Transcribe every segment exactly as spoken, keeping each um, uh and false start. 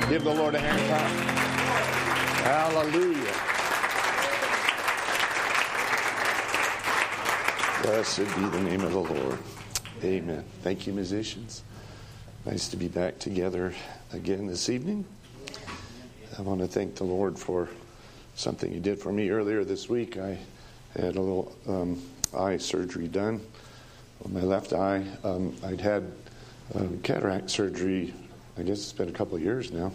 Give the Lord a hand clap. Hallelujah. Blessed be the name of the Lord. Amen. Thank you, musicians. Nice to be back together again this evening. I want to thank the Lord for something He did for me earlier this week. I had a little um, eye surgery done on my left eye. Um, I'd had uh, cataract surgery, I guess it's been a couple of years now.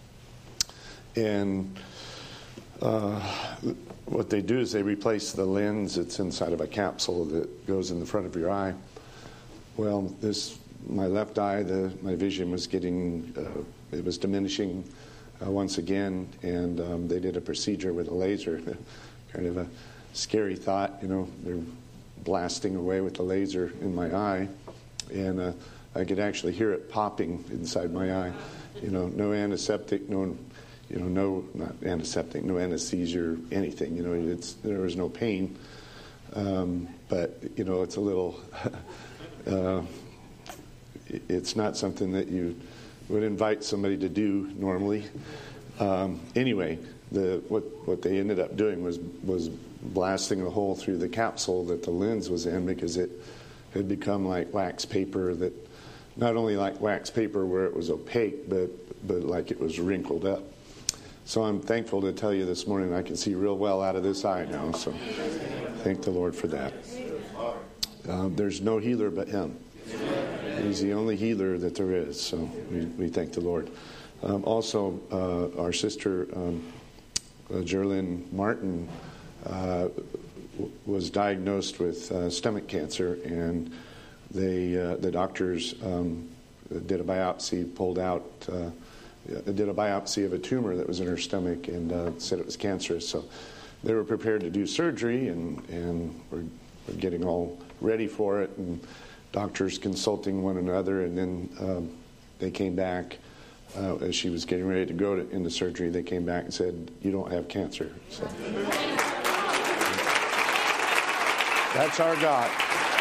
And uh, what they do is they replace the lens that's inside of a capsule that goes in the front of your eye. Well, this my left eye, the my vision was getting, uh, it was diminishing uh, once again, and um, they did a procedure with a laser. Kind of a scary thought, you know, they're blasting away with the laser in my eye, and uh, I could actually hear it popping inside my eye. You know, no antiseptic, no, you know, no not antiseptic, no anesthesia, or anything. You know, it's there was no pain, um, but you know, it's a little. uh, It's not something that you would invite somebody to do normally. Um, anyway, the what what they ended up doing was was blasting a hole through the capsule that the lens was in, because it had become like wax paper, that not only like wax paper where it was opaque, but but like it was wrinkled up. So I'm thankful to tell you this morning I can see real well out of this eye now. So thank the Lord for that. Uh, there's no healer but Him. He's the only healer that there is, so we, we thank the Lord. Um, also, uh, our sister, um, uh, Gerlyn Martin, uh, w- was diagnosed with uh, stomach cancer, and they uh, the doctors um, did a biopsy, pulled out, uh, did a biopsy of a tumor that was in her stomach, and uh, said it was cancerous. So they were prepared to do surgery, and, and we're, we're getting all ready for it, and doctors consulting one another, and then um, they came back uh, as she was getting ready to go to, into surgery. They came back and said, "You don't have cancer." So that's our God.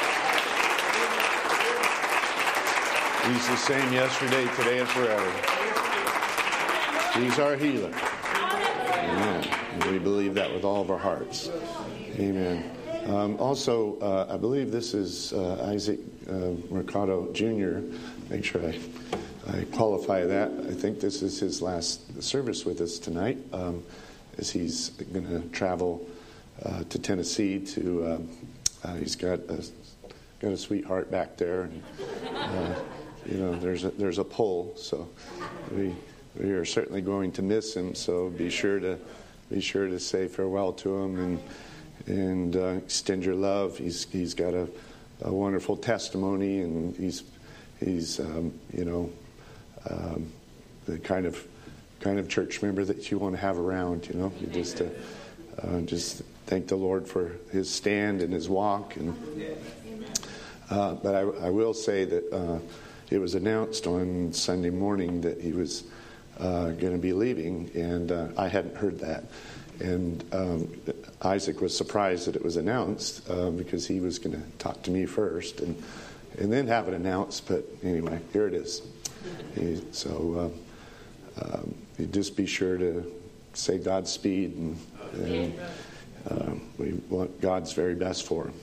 He's the same yesterday, today, and forever. He's our healer. Amen. And we believe that with all of our hearts. Amen. Um, also, uh, I believe this is uh, Isaac uh, Mercado Junior Make sure I, I qualify that. I think this is his last service with us tonight, um, as he's going to travel uh, to Tennessee. To um, uh, he's got a, got a sweetheart back there, and uh, you know there's a, there's a pull. So we we are certainly going to miss him. So be sure to be sure to say farewell to him and. and uh, extend your love. He's he's got a, a wonderful testimony, and he's he's um, you know um, the kind of kind of church member that you want to have around. You know, you just uh, uh, just thank the Lord for his stand and his walk. And uh, but I, I will say that uh, it was announced on Sunday morning that he was uh, going to be leaving, and uh, I hadn't heard that. And um, Isaac was surprised that it was announced uh, because he was going to talk to me first and and then have it announced. But anyway, here it is. He, so uh, um, you just be sure to say Godspeed, and, and uh, we want God's very best for him.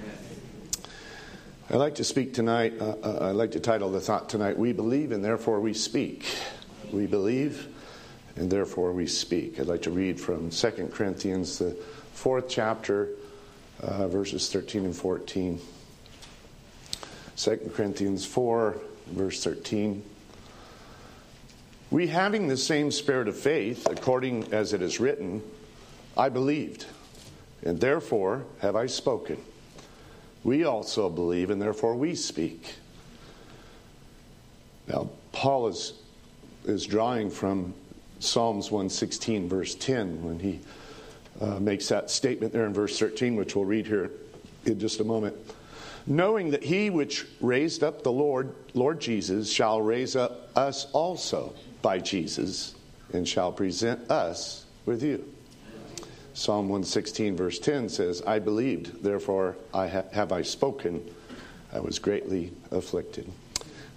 I'd like to speak tonight. Uh, uh, I'd like to title the thought tonight, "We Believe and Therefore We Speak." We believe and therefore we speak. I'd like to read from Second Corinthians, the fourth chapter, uh, verses thirteen and fourteen. Second Corinthians four, verse thirteen. "We, having the same spirit of faith, according as it is written, I believed, and therefore have I spoken. We also believe, and therefore we speak." Now, Paul is is drawing from Psalms one sixteen, verse ten, when he uh, makes that statement there in verse thirteen, which we'll read here in just a moment. "Knowing that he which raised up the Lord, Lord Jesus, shall raise up us also by Jesus, and shall present us with you." Psalm one sixteen, verse ten says, "I believed, therefore I ha- have I spoken. I was greatly afflicted."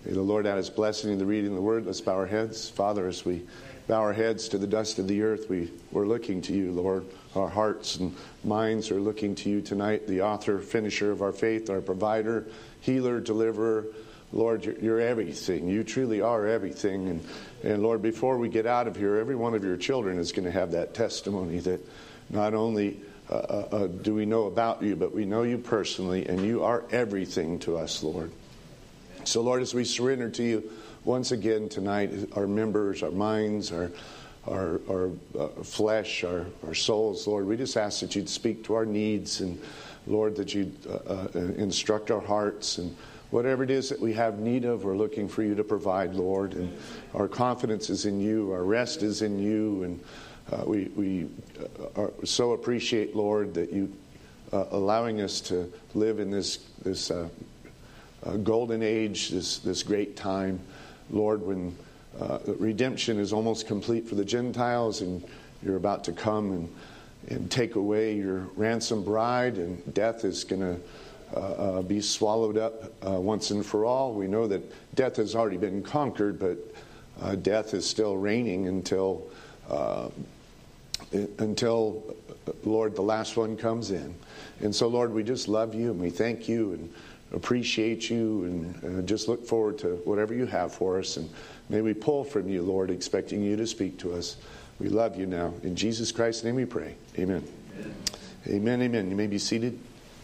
May the Lord add his blessing in the reading of the word. Let's bow our heads. Father, as we bow our heads to the dust of the earth, we, we're looking to you, Lord. Our hearts and minds are looking to you tonight, the author, finisher of our faith, our provider, healer, deliverer. Lord, you're, you're everything. You truly are everything. And, and Lord, before we get out of here, every one of your children is going to have that testimony that not only uh, uh, do we know about you, but we know you personally, and you are everything to us, Lord. So, Lord, as we surrender to you once again tonight, our members, our minds, our our, our uh, flesh, our, our souls, Lord, we just ask that you'd speak to our needs, and, Lord, that you'd uh, uh, instruct our hearts, and whatever it is that we have need of, we're looking for you to provide, Lord. And our confidence is in you, our rest is in you, and uh, we, we uh, are, so appreciate, Lord, that you uh, allowing us to live in this this uh, uh, golden age, this this great time, Lord, when uh, redemption is almost complete for the Gentiles, and you're about to come and and take away your ransom bride, and death is going to uh, uh, be swallowed up uh, once and for all. We know that death has already been conquered, but uh, death is still reigning until uh, until Lord, the last one comes in. And so, Lord, we just love you, and we thank you and appreciate you, and uh, just look forward to whatever you have for us. And may we pull from you, Lord, expecting you to speak to us. We love you now. In Jesus Christ's name we pray. Amen. Amen, amen. amen. You may be seated.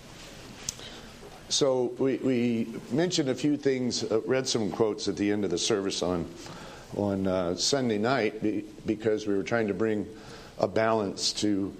So we, we mentioned a few things, uh, read some quotes at the end of the service on, on uh, Sunday night be, because we were trying to bring a balance to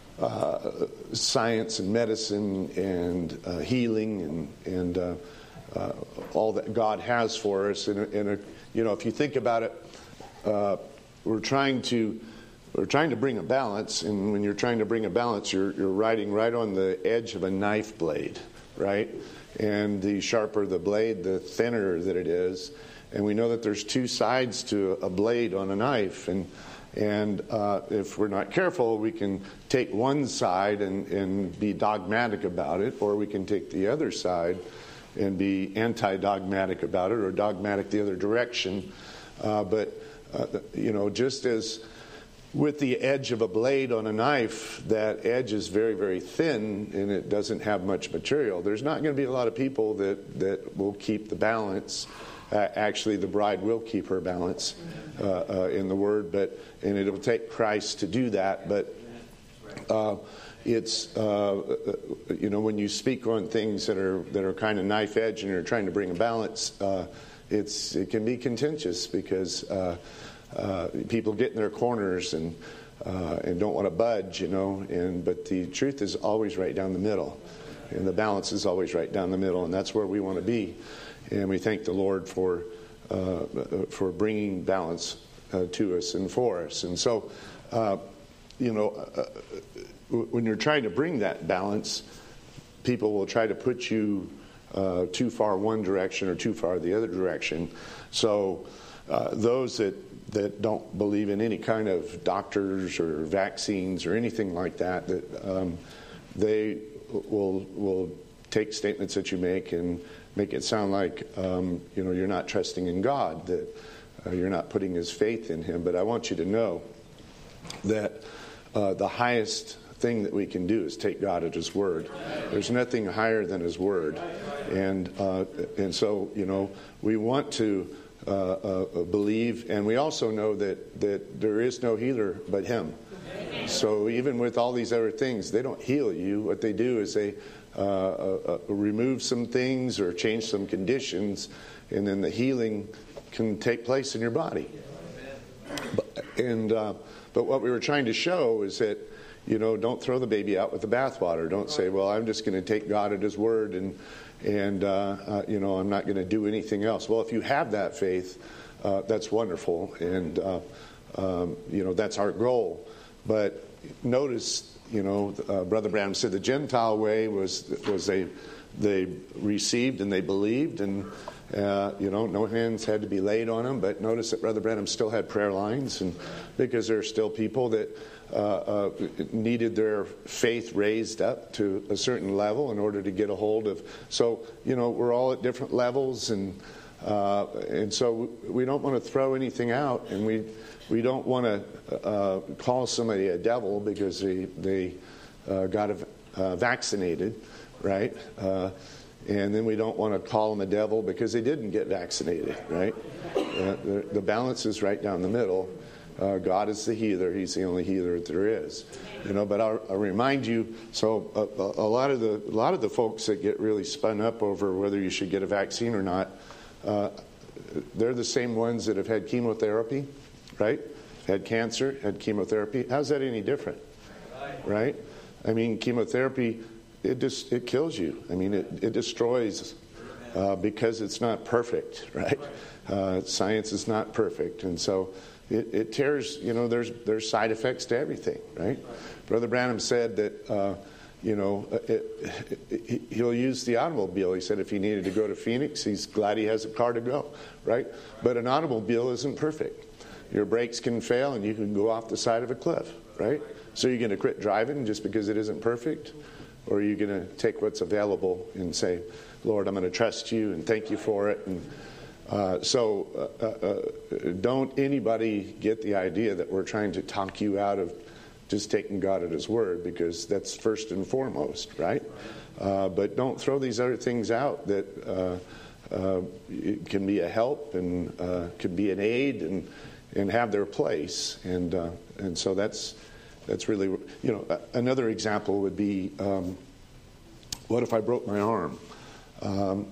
uh, science and medicine and uh, healing and, and uh, uh, all that God has for us. And, and a, you know, if you think about it, uh, we're trying to we're trying to bring a balance, and when you're trying to bring a balance, you're you're riding right on the edge of a knife blade, right? And the sharper the blade, the thinner that it is. And we know that there's two sides to a blade on a knife, and and uh, if we're not careful, we can take one side and, and be dogmatic about it, or we can take the other side and be anti-dogmatic about it, or dogmatic the other direction. Uh, but uh, you know, just as with the edge of a blade on a knife, that edge is very, very thin and it doesn't have much material. There's not going to be a lot of people that, that will keep the balance. Uh, actually, the bride will keep her balance uh, uh, in the Word, but and it will take Christ to do that. But uh, it's uh, you know, when you speak on things that are that are kind of knife edge and you're trying to bring a balance, uh, it's it can be contentious because uh, uh, people get in their corners and uh, and don't want to budge, you know. And but the truth is always right down the middle, and the balance is always right down the middle, and that's where we want to be. And we thank the Lord for uh, for bringing balance uh, to us and for us. And so, uh, you know, uh, when you're trying to bring that balance, people will try to put you uh, too far one direction or too far the other direction. So uh, those that, that don't believe in any kind of doctors or vaccines or anything like that, that um, they will will take statements that you make and make it sound like, um, you know, you're not trusting in God, that uh, you're not putting his faith in him. But I want you to know that uh, the highest thing that we can do is take God at his word. There's nothing higher than his word. And uh, and so, you know, we want to uh, uh, believe, and we also know that, that there is no healer but him. So even with all these other things, they don't heal you. What they do is they Uh, uh, uh, remove some things or change some conditions, and then the healing can take place in your body. But, and uh, but what we were trying to show is that, you know, don't throw the baby out with the bathwater. Don't say, well, I'm just going to take God at his word, and and uh, uh, you know, I'm not going to do anything else. Well, if you have that faith, uh, that's wonderful, and uh, um, you know, that's our goal. But notice, you know, uh, Brother Branham said the Gentile way was was they they received and they believed, and uh, you know, no hands had to be laid on them. But notice that Brother Branham still had prayer lines, and because there are still people that uh, uh, needed their faith raised up to a certain level in order to get a hold of. So, you know, we're all at different levels, and Uh, and so we don't want to throw anything out, and we we don't want to uh, call somebody a devil because they they uh, got uh, vaccinated, right? Uh, and then we don't want to call them a devil because they didn't get vaccinated, right? Uh, the, the balance is right down the middle. Uh, God is the healer; He's the only healer that there is, you know. But I'll, I'll remind you. So a, a lot of the a lot of the folks that get really spun up over whether you should get a vaccine or not, uh, they're the same ones that have had chemotherapy, right? Had cancer, had chemotherapy. How's that any different, right? I mean, chemotherapy, it just it kills you. I mean, it it destroys uh, because it's not perfect, right? Uh, science is not perfect, and so. It, it tears, you know, there's there's side effects to everything, right? Brother Branham said that, uh, you know, it, it, he'll use the automobile. He said if he needed to go to Phoenix, he's glad he has a car to go, right? But an automobile isn't perfect. Your brakes can fail and you can go off the side of a cliff, right? So you're going to quit driving just because it isn't perfect? Or are you going to take what's available and say, Lord, I'm going to trust you and thank you for it, and Uh, so uh, uh, don't anybody get the idea that we're trying to talk you out of just taking God at His word, because that's first and foremost, right? Uh, but don't throw these other things out that uh, uh, can be a help and uh, can be an aid and and have their place. And uh, and so that's that's really, you know, another example would be, um, what if I broke my arm? Um,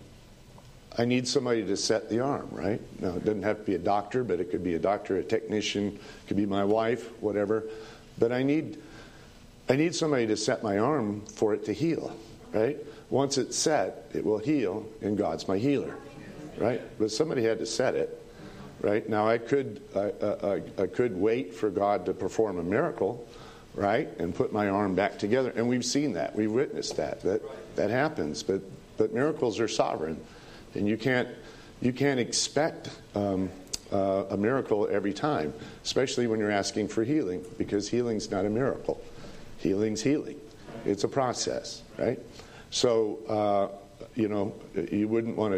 I need somebody to set the arm, right? Now, it doesn't have to be a doctor, but it could be a doctor, a technician, it could be my wife, whatever. But I need I need somebody to set my arm for it to heal, right? Once it's set, it will heal, and God's my healer, right? But somebody had to set it, right? Now, I could I, I, I could wait for God to perform a miracle, right, and put my arm back together. And we've seen that. We've witnessed that. That that happens. But but miracles are sovereign. And you can't you can't expect um, uh, a miracle every time, especially when you're asking for healing, because healing's not a miracle. Healing's healing. It's a process, right? So, uh, you know, you wouldn't want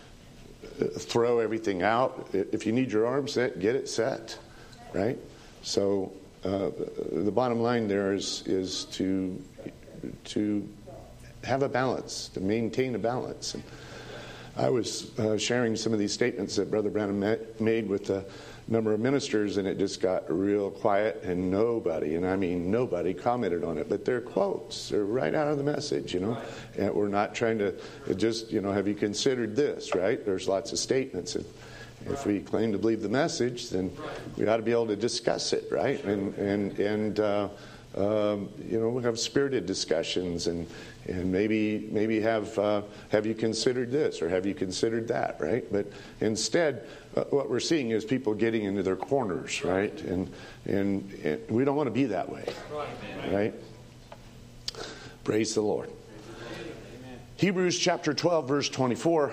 to throw everything out. If you need your arm set, get it set, right? So uh, the bottom line there is is to to have a balance, to maintain a balance. And I was uh, sharing some of these statements that Brother Branham made with a number of ministers, and it just got real quiet, and nobody, and I mean nobody, commented on it. But they're quotes. They're right out of the message, you know. And we're not trying to just, you know, have you considered this, right? There's lots of statements. And if we claim to believe the message, then we ought to be able to discuss it, right? And, and, and uh, um, you know, have spirited discussions, and And maybe maybe have uh, have you considered this, or have you considered that, right? But instead, uh, what we're seeing is people getting into their corners, right? And, and and we don't want to be that way, right? Praise the Lord. Hebrews chapter twelve, verse twenty-four.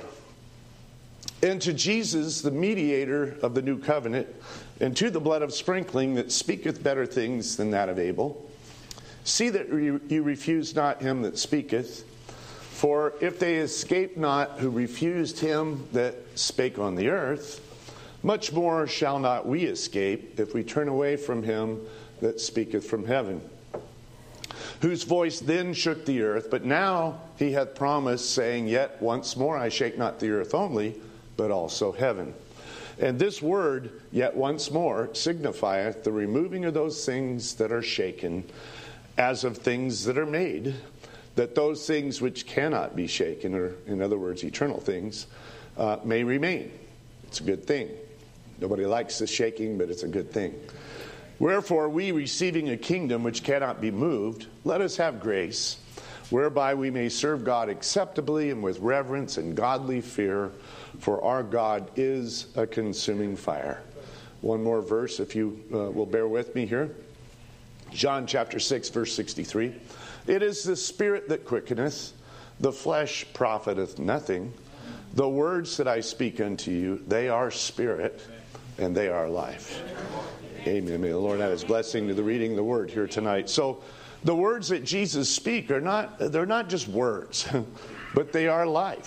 And to Jesus, the mediator of the new covenant, and to the blood of sprinkling that speaketh better things than that of Abel, see that you refuse not him that speaketh. For if they escape not who refused him that spake on the earth, much more shall not we escape if we turn away from him that speaketh from heaven, whose voice then shook the earth. But now he hath promised, saying, Yet once more I shake not the earth only, but also heaven. And this word, yet once more, signifieth the removing of those things that are shaken, as of things that are made, that those things which cannot be shaken, or in other words, eternal things, uh, may remain. It's a good thing. Nobody likes the shaking, but it's a good thing. Wherefore, we, receiving a kingdom which cannot be moved, let us have grace, whereby we may serve God acceptably and with reverence and godly fear, for our God is a consuming fire. One more verse, if you uh, will bear with me here. John chapter six, verse sixty-three. It is the Spirit that quickeneth, the flesh profiteth nothing. The words that I speak unto you, they are spirit, and they are life. Amen. May the Lord add his blessing to the reading of the word here tonight. So the words that Jesus speak are not, they're not just words, but they are life.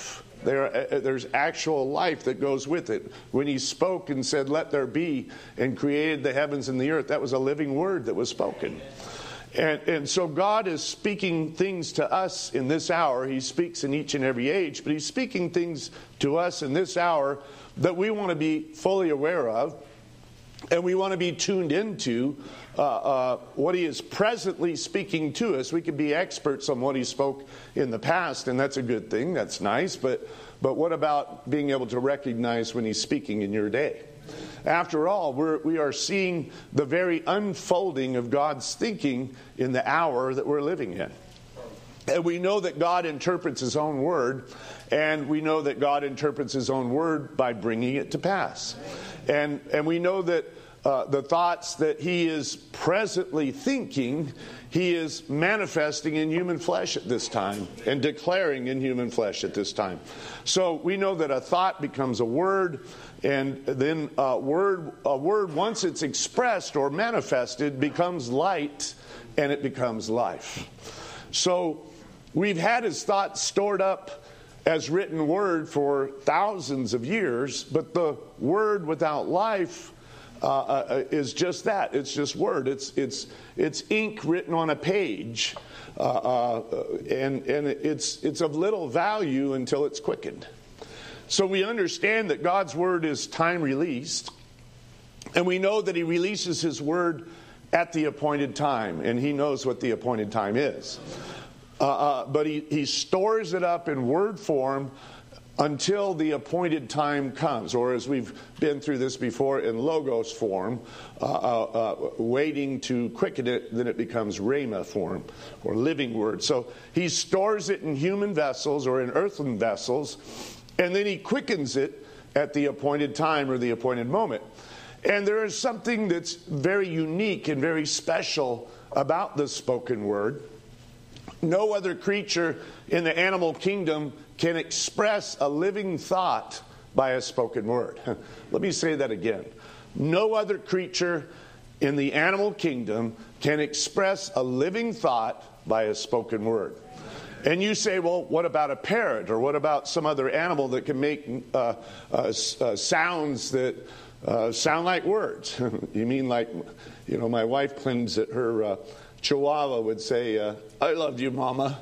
There, uh, there's actual life that goes with it. When he spoke and said, "Let there be," and created the heavens and the earth, that was a living word that was spoken. And, and so God is speaking things to us in this hour. He speaks in each and every age, but he's speaking things to us in this hour that we want to be fully aware of, and we want to be tuned into uh, uh, what he is presently speaking to us. We can be experts on what he spoke in the past, and that's a good thing. That's nice. But, but what about being able to recognize when he's speaking in your day? After all, we're, we are seeing the very unfolding of God's thinking in the hour that we're living in. And we know that God interprets his own word, and we know that God interprets his own word by bringing it to pass. And, and we know that uh, the thoughts that he is presently thinking, he is manifesting in human flesh at this time and declaring in human flesh at this time. So we know that a thought becomes a word, and then a word, a word once it's expressed or manifested, becomes light, and it becomes life. So we've had his thoughts stored up as written word for thousands of years, but the word without life uh, uh, is just that. It's just word. It's it's it's ink written on a page, uh, uh, and and it's it's of little value until it's quickened. So we understand that God's word is time released, and we know that he releases his word at the appointed time, and he knows what the appointed time is. Uh, uh, but he, he stores it up in word form until the appointed time comes, or as we've been through this before, in logos form, uh, uh, uh, waiting to quicken it, then it becomes rhema form, or living word. So he stores it in human vessels or in earthen vessels, and then he quickens it at the appointed time or the appointed moment. And there is something that's very unique and very special about the spoken word. No other creature in the animal kingdom can express a living thought by a spoken word. Let me say that again. No other creature in the animal kingdom can express a living thought by a spoken word. And you say, well, what about a parrot, or what about some other animal that can make uh, uh, uh, sounds that uh, sound like words? You mean like, you know, my wife claims that her uh, Chihuahua would say, uh, "I love you, Mama."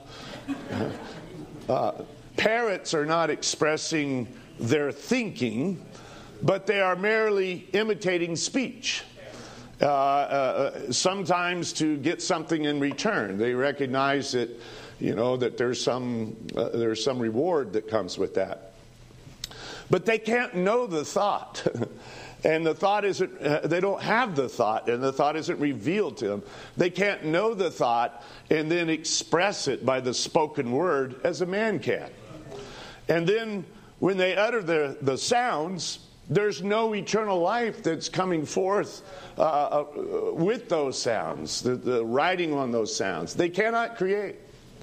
uh, parrots are not expressing their thinking, but they are merely imitating speech. Uh, uh, sometimes to get something in return. They recognize that, you know, that there's some uh, there's some reward that comes with that. But they can't know the thought. And the thought isn't, uh, they don't have the thought, and the thought isn't revealed to them. They can't know the thought and then express it by the spoken word as a man can. And then when they utter the, the sounds, there's no eternal life that's coming forth uh, uh, with those sounds, the, the writing on those sounds. They cannot create.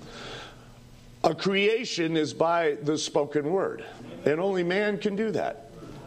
A creation is by the spoken word, and only man can do that.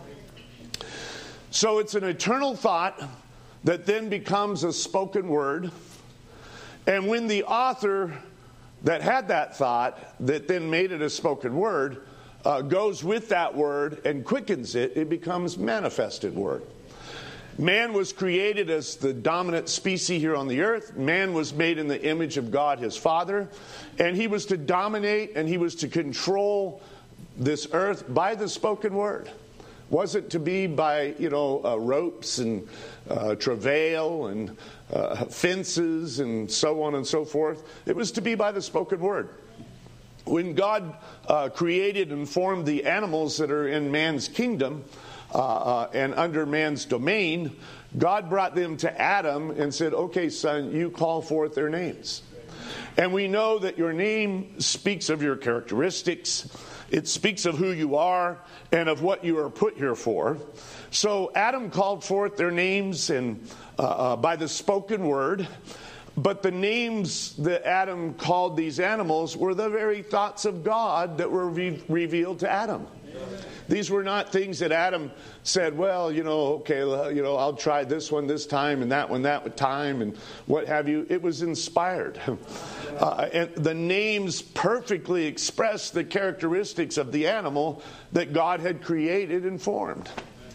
So it's an eternal thought that then becomes a spoken word. And when the author that had that thought, that then made it a spoken word, uh, goes with that word and quickens it, it becomes manifested word. Man was created as the dominant species here on the earth. Man was made in the image of God, his Father. And he was to dominate and he was to control this earth by the spoken word. Wasn't to be by, you know, uh, ropes and uh, travail and uh, fences and so on and so forth. It was to be by the spoken word. When God uh, created and formed the animals that are in man's kingdom uh, uh, and under man's domain, God brought them to Adam and said, "Okay, son, you call forth their names." And we know that your name speaks of your characteristics. It speaks of who you are and of what you are put here for. So Adam called forth their names and uh, uh, by the spoken word. But the names that Adam called these animals were the very thoughts of God that were re- revealed to Adam. These were not things that Adam said, well, you know, okay, you know, I'll try this one this time and that one that time and what have you. It was inspired. Uh, and the names perfectly express the characteristics of the animal that God had created and formed.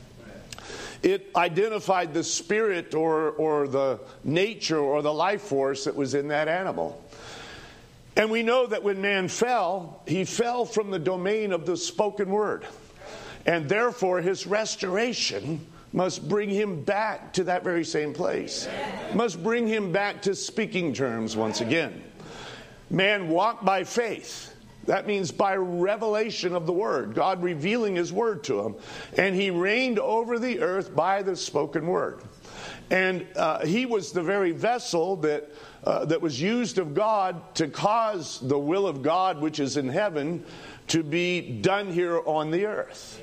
It identified the spirit or, or the nature or the life force that was in that animal. And we know that when man fell, he fell from the domain of the spoken word. And therefore his restoration must bring him back to that very same place. Must bring him back to speaking terms once again. Man walked by faith. That means by revelation of the word, God revealing his word to him. And he reigned over the earth by the spoken word. And uh, he was the very vessel that uh, that was used of God to cause the will of God, which is in heaven, to be done here on the earth.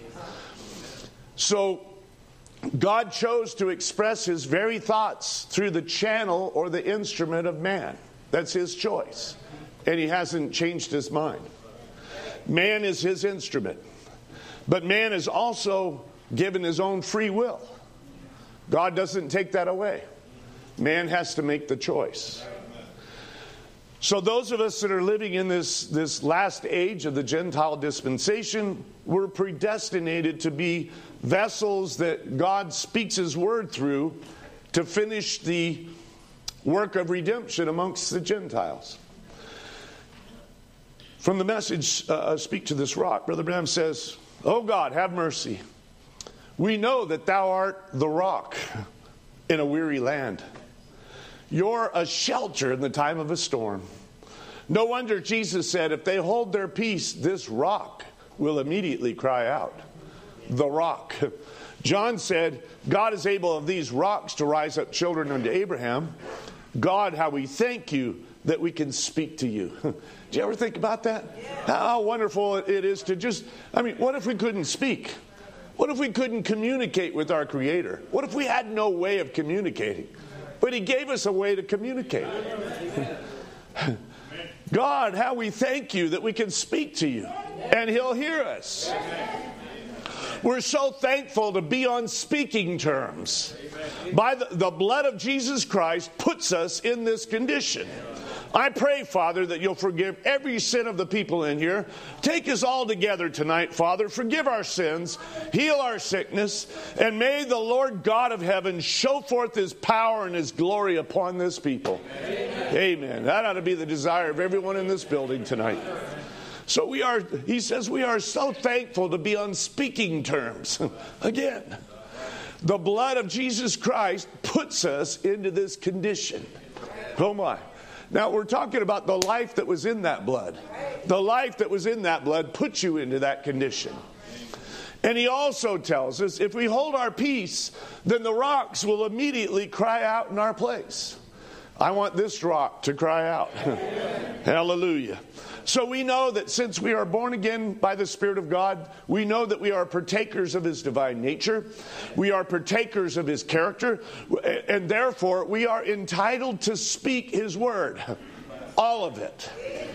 So God chose to express his very thoughts through the channel or the instrument of man. That's his choice. And he hasn't changed his mind. Man is his instrument. But man is also given his own free will. God doesn't take that away. Man has to make the choice. So those of us that are living in this, this last age of the Gentile dispensation, we're predestinated to be vessels that God speaks his word through to finish the work of redemption amongst the Gentiles. From the message, uh, Speak to This Rock, Brother Branham says, "Oh God, have mercy. We know that thou art the rock in a weary land. You're a shelter in the time of a storm. No wonder Jesus said, if they hold their peace, this rock will immediately cry out." The rock. John said, God is able of these rocks to rise up children unto Abraham. God, how we thank you that we can speak to you. Do you ever think about that? Yeah. How wonderful it is to just, I mean, what if we couldn't speak? What if we couldn't communicate with our Creator? What if we had no way of communicating? But he gave us a way to communicate. God, how we thank you that we can speak to you and he'll hear us. We're so thankful to be on speaking terms. By the, the blood of Jesus Christ puts us in this condition. I pray, Father, that you'll forgive every sin of the people in here. Take us all together tonight, Father. Forgive our sins, heal our sickness, and may the Lord God of heaven show forth his power and his glory upon this people. Amen. Amen. That ought to be the desire of everyone in this building tonight. So we are, he says, we are so thankful to be on speaking terms. Again, the blood of Jesus Christ puts us into this condition. Oh my. Now, we're talking about the life that was in that blood. The life that was in that blood puts you into that condition. And he also tells us, if we hold our peace, then the rocks will immediately cry out in our place. I want this rock to cry out. Hallelujah. So we know that since we are born again by the Spirit of God, we know that we are partakers of his divine nature. We are partakers of his character. And therefore, we are entitled to speak his word. All of it.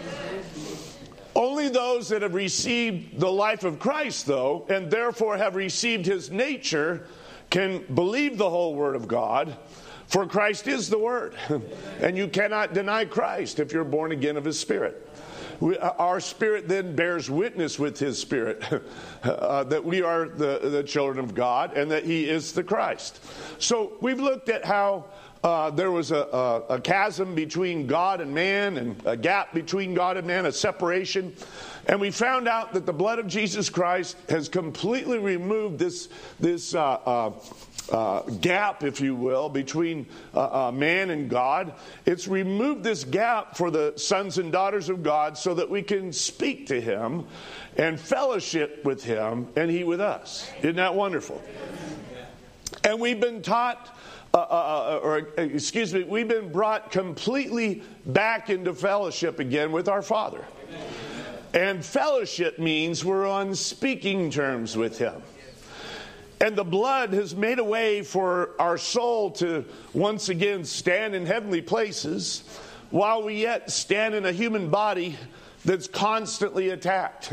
Only those that have received the life of Christ, though, and therefore have received his nature, can believe the whole word of God. For Christ is the word. And you cannot deny Christ if you're born again of his Spirit. We, our spirit then bears witness with his spirit uh, that we are the, the children of God and that he is the Christ. So we've looked at how uh, there was a, a, a chasm between God and man, and a gap between God and man, a separation. And we found out that the blood of Jesus Christ has completely removed this, this uh, uh, Uh, gap, if you will, between uh, uh, man and God. It's removed this gap for the sons and daughters of God so that we can speak to him and fellowship with him and he with us. Isn't that wonderful? And we've been taught, uh, uh, or excuse me, we've been brought completely back into fellowship again with our Father. And fellowship means we're on speaking terms with him. And the blood has made a way for our soul to once again stand in heavenly places while we yet stand in a human body that's constantly attacked.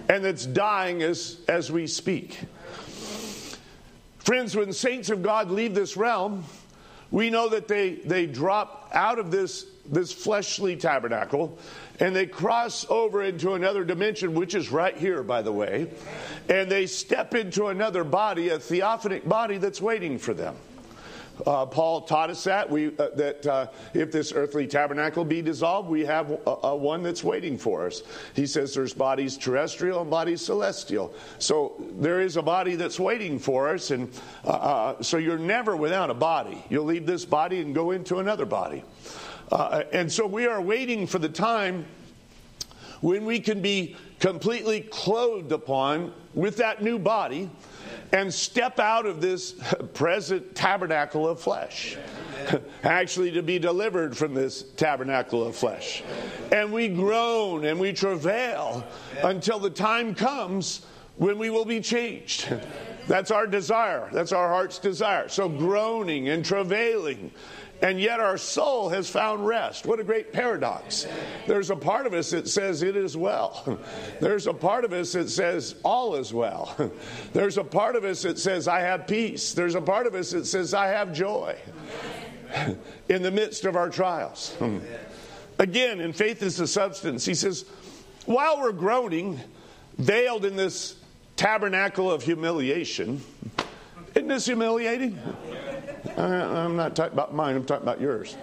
and that's dying as, as we speak. Friends, when saints of God leave this realm, we know that they, they drop out of this, this fleshly tabernacle and they cross over into another dimension, which is right here, by the way, and they step into another body, a theophanic body that's waiting for them. Uh, Paul taught us that we uh, that uh, if this earthly tabernacle be dissolved, we have a, a one that's waiting for us. He says there's bodies terrestrial and bodies celestial. So there is a body that's waiting for us, and uh, uh, so you're never without a body. You'll leave this body and go into another body. Uh, and so we are waiting for the time when we can be completely clothed upon with that new body and step out of this present tabernacle of flesh. Actually, to be delivered from this tabernacle of flesh. And we groan and we travail until the time comes when we will be changed. That's our desire. That's our heart's desire. So groaning and travailing. And yet our soul has found rest. What a great paradox. There's a part of us that says it is well. There's a part of us that says all is well. There's a part of us that says I have peace. There's a part of us that says I have joy in the midst of our trials. Again, in faith is the substance. He says, while we're groaning, veiled in this tabernacle of humiliation, isn't this humiliating? I'm not talking about mine, I'm talking about yours.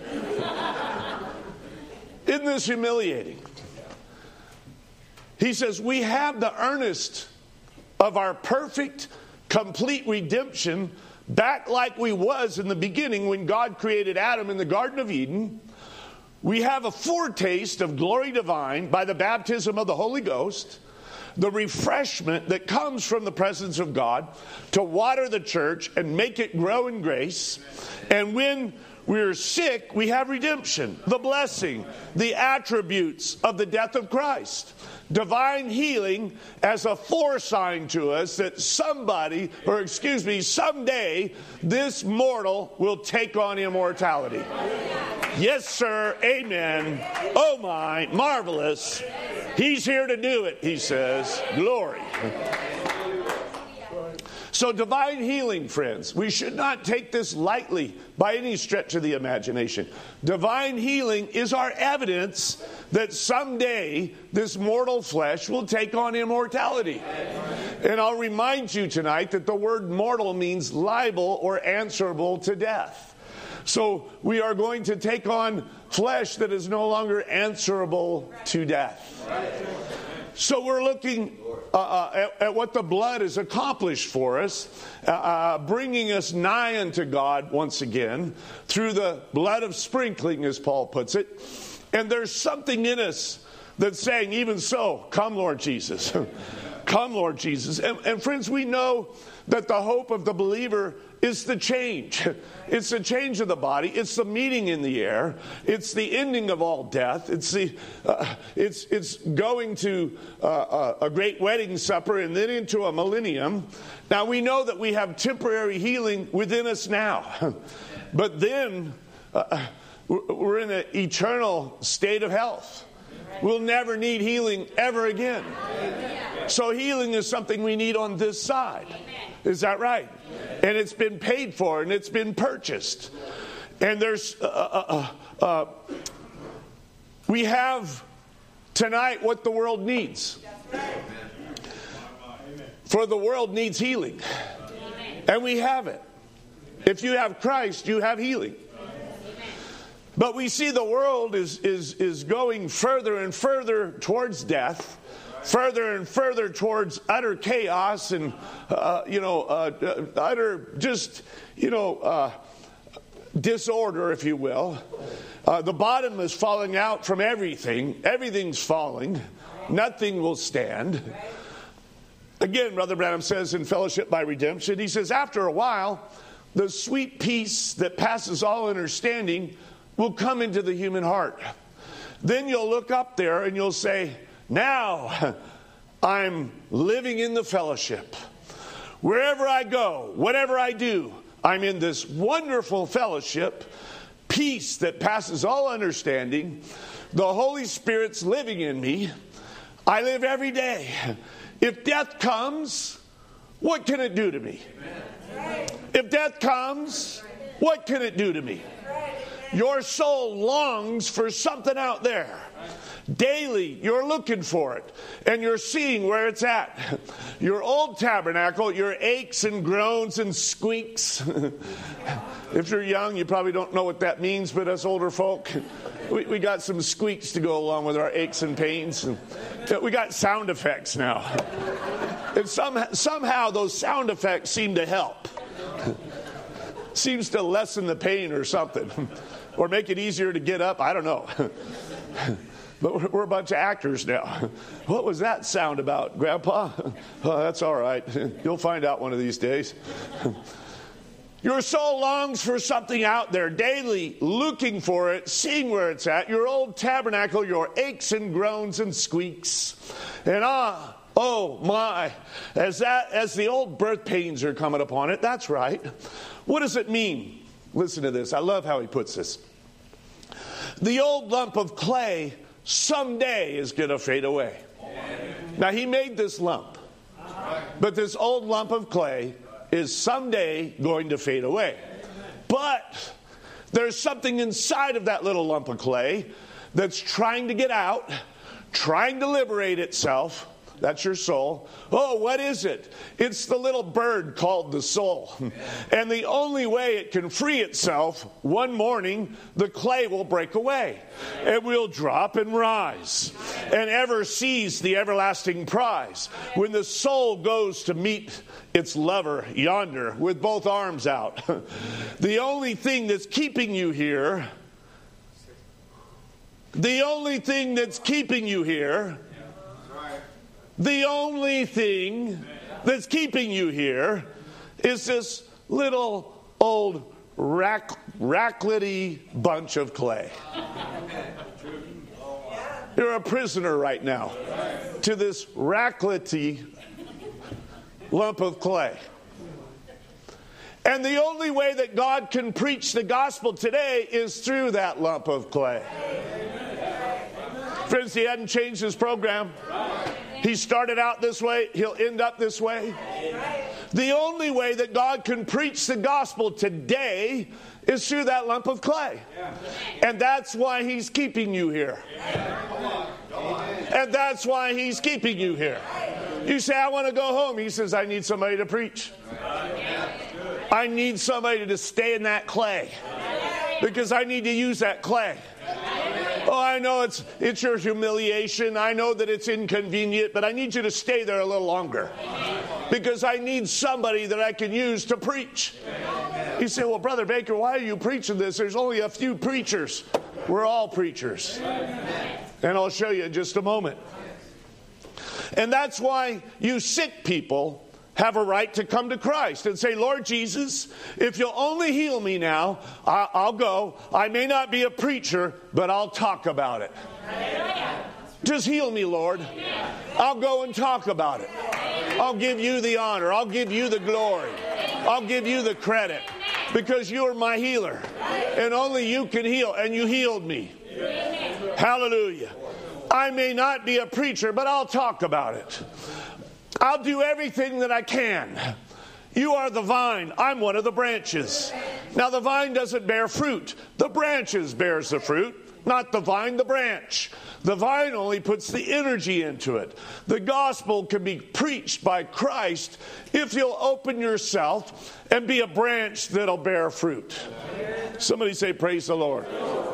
Isn't this humiliating? He says, we have the earnest of our perfect, complete redemption back like we was in the beginning when God created Adam in the Garden of Eden. We have a foretaste of glory divine by the baptism of the Holy Ghost, the refreshment that comes from the presence of God to water the church and make it grow in grace. And when we're sick, we have redemption, the blessing, the attributes of the death of Christ. Divine healing as a foresign to us that somebody, or excuse me, someday this mortal will take on immortality. Yes, sir. Amen. Oh my, marvelous. He's here to do it, he says. Glory. So divine healing, friends, we should not take this lightly by any stretch of the imagination. Divine healing is our evidence that someday this mortal flesh will take on immortality. And I'll remind you tonight that the word mortal means liable or answerable to death. So we are going to take on flesh that is no longer answerable to death. So we're looking uh, uh, at, at what the blood has accomplished for us, uh, uh, bringing us nigh unto God once again through the blood of sprinkling, as Paul puts it. And there's something in us that's saying, even so, come Lord Jesus. Come Lord Jesus. And, and friends, we know that the hope of the believer is the change. It's the change of the body. It's the meeting in the air. It's the ending of all death. It's the uh, it's it's going to uh, a great wedding supper and then into a millennium. Now we know that we have temporary healing within us now, but then uh, we're in an eternal state of health. We'll never need healing ever again. So healing is something we need on this side. Is that right? And it's been paid for and it's been purchased. And there's, uh, uh, uh, uh, we have tonight what the world needs. For the world needs healing. And we have it. If you have Christ, you have healing. But we see the world is, is, is going further and further towards death, further and further towards utter chaos and, uh, you know, uh, utter just, you know, uh, disorder, if you will. Uh, the bottom is falling out from everything. Everything's falling. Nothing will stand. Again, Brother Branham says in Fellowship by Redemption, he says, after a while, the sweet peace that passes all understanding will come into the human heart. Then you'll look up there and you'll say, now I'm living in the fellowship. Wherever I go, whatever I do, I'm in this wonderful fellowship, peace that passes all understanding. The Holy Spirit's living in me. I live every day If death comes, what can it do to me? If death comes, what can it do to me? Your soul longs for something out there. Daily, you're looking for it, and you're seeing where it's at. Your old tabernacle, your aches and groans and squeaks. If you're young, you probably don't know what that means, but us older folk, we, we got some squeaks to go along with our aches and pains. We got sound effects now. And some, somehow those sound effects seem to help. Seems to lessen the pain or something. Or make it easier to get up. I don't know. But we're, we're a bunch of actors now. What was that sound about, Grandpa? Oh, that's all right. You'll find out one of these days. Your soul longs for something out there, daily looking for it, seeing where it's at. Your old tabernacle, your aches and groans and squeaks. And ah, oh my, as that as the old birth pains are coming upon it, that's right. What does it mean? Listen to this. I love how he puts this. The old lump of clay someday is going to fade away. Now, he made this lump. But this old lump of clay is someday going to fade away. But there's something inside of that little lump of clay that's trying to get out, trying to liberate itself. That's your soul. Oh, what is it? It's the little bird called the soul. And the only way it can free itself, one morning, the clay will break away. It will drop and rise and ever seize the everlasting prize. When the soul goes to meet its lover yonder with both arms out, the only thing that's keeping you here, the only thing that's keeping you here, The only thing that's keeping you here is this little old rack, raclety bunch of clay. You're a prisoner right now to this raclety lump of clay. And the only way that God can preach the gospel today is through that lump of clay. Friends, he hadn't changed his program. He started out this way. He'll end up this way. The only way that God can preach the gospel today is through that lump of clay. And that's why he's keeping you here. And that's why he's keeping you here. You say, I want to go home. He says, I need somebody to preach. I need somebody to stay in that clay. Because I need to use that clay. Oh, I know it's it's your humiliation. I know that it's inconvenient, but I need you to stay there a little longer. Because I need somebody that I can use to preach. You say, well, Brother Baker, why are you preaching this? There's only a few preachers. We're all preachers. And I'll show you in just a moment. And that's why you sick people have a right to come to Christ and say, Lord Jesus, if you'll only heal me now, I'll go. I may not be a preacher, but I'll talk about it. Just heal me, Lord. I'll go and talk about it. I'll give you the honor. I'll give you the glory. I'll give you the credit because you're my healer. And only you can heal. And you healed me. Hallelujah. I may not be a preacher, but I'll talk about it. I'll do everything that I can. You are the vine. I'm one of the branches. Now, the vine doesn't bear fruit. The branches bears the fruit, not the vine, the branch. The vine only puts the energy into it. The gospel can be preached by Christ if you'll open yourself and be a branch that'll bear fruit. Somebody say, praise the Lord.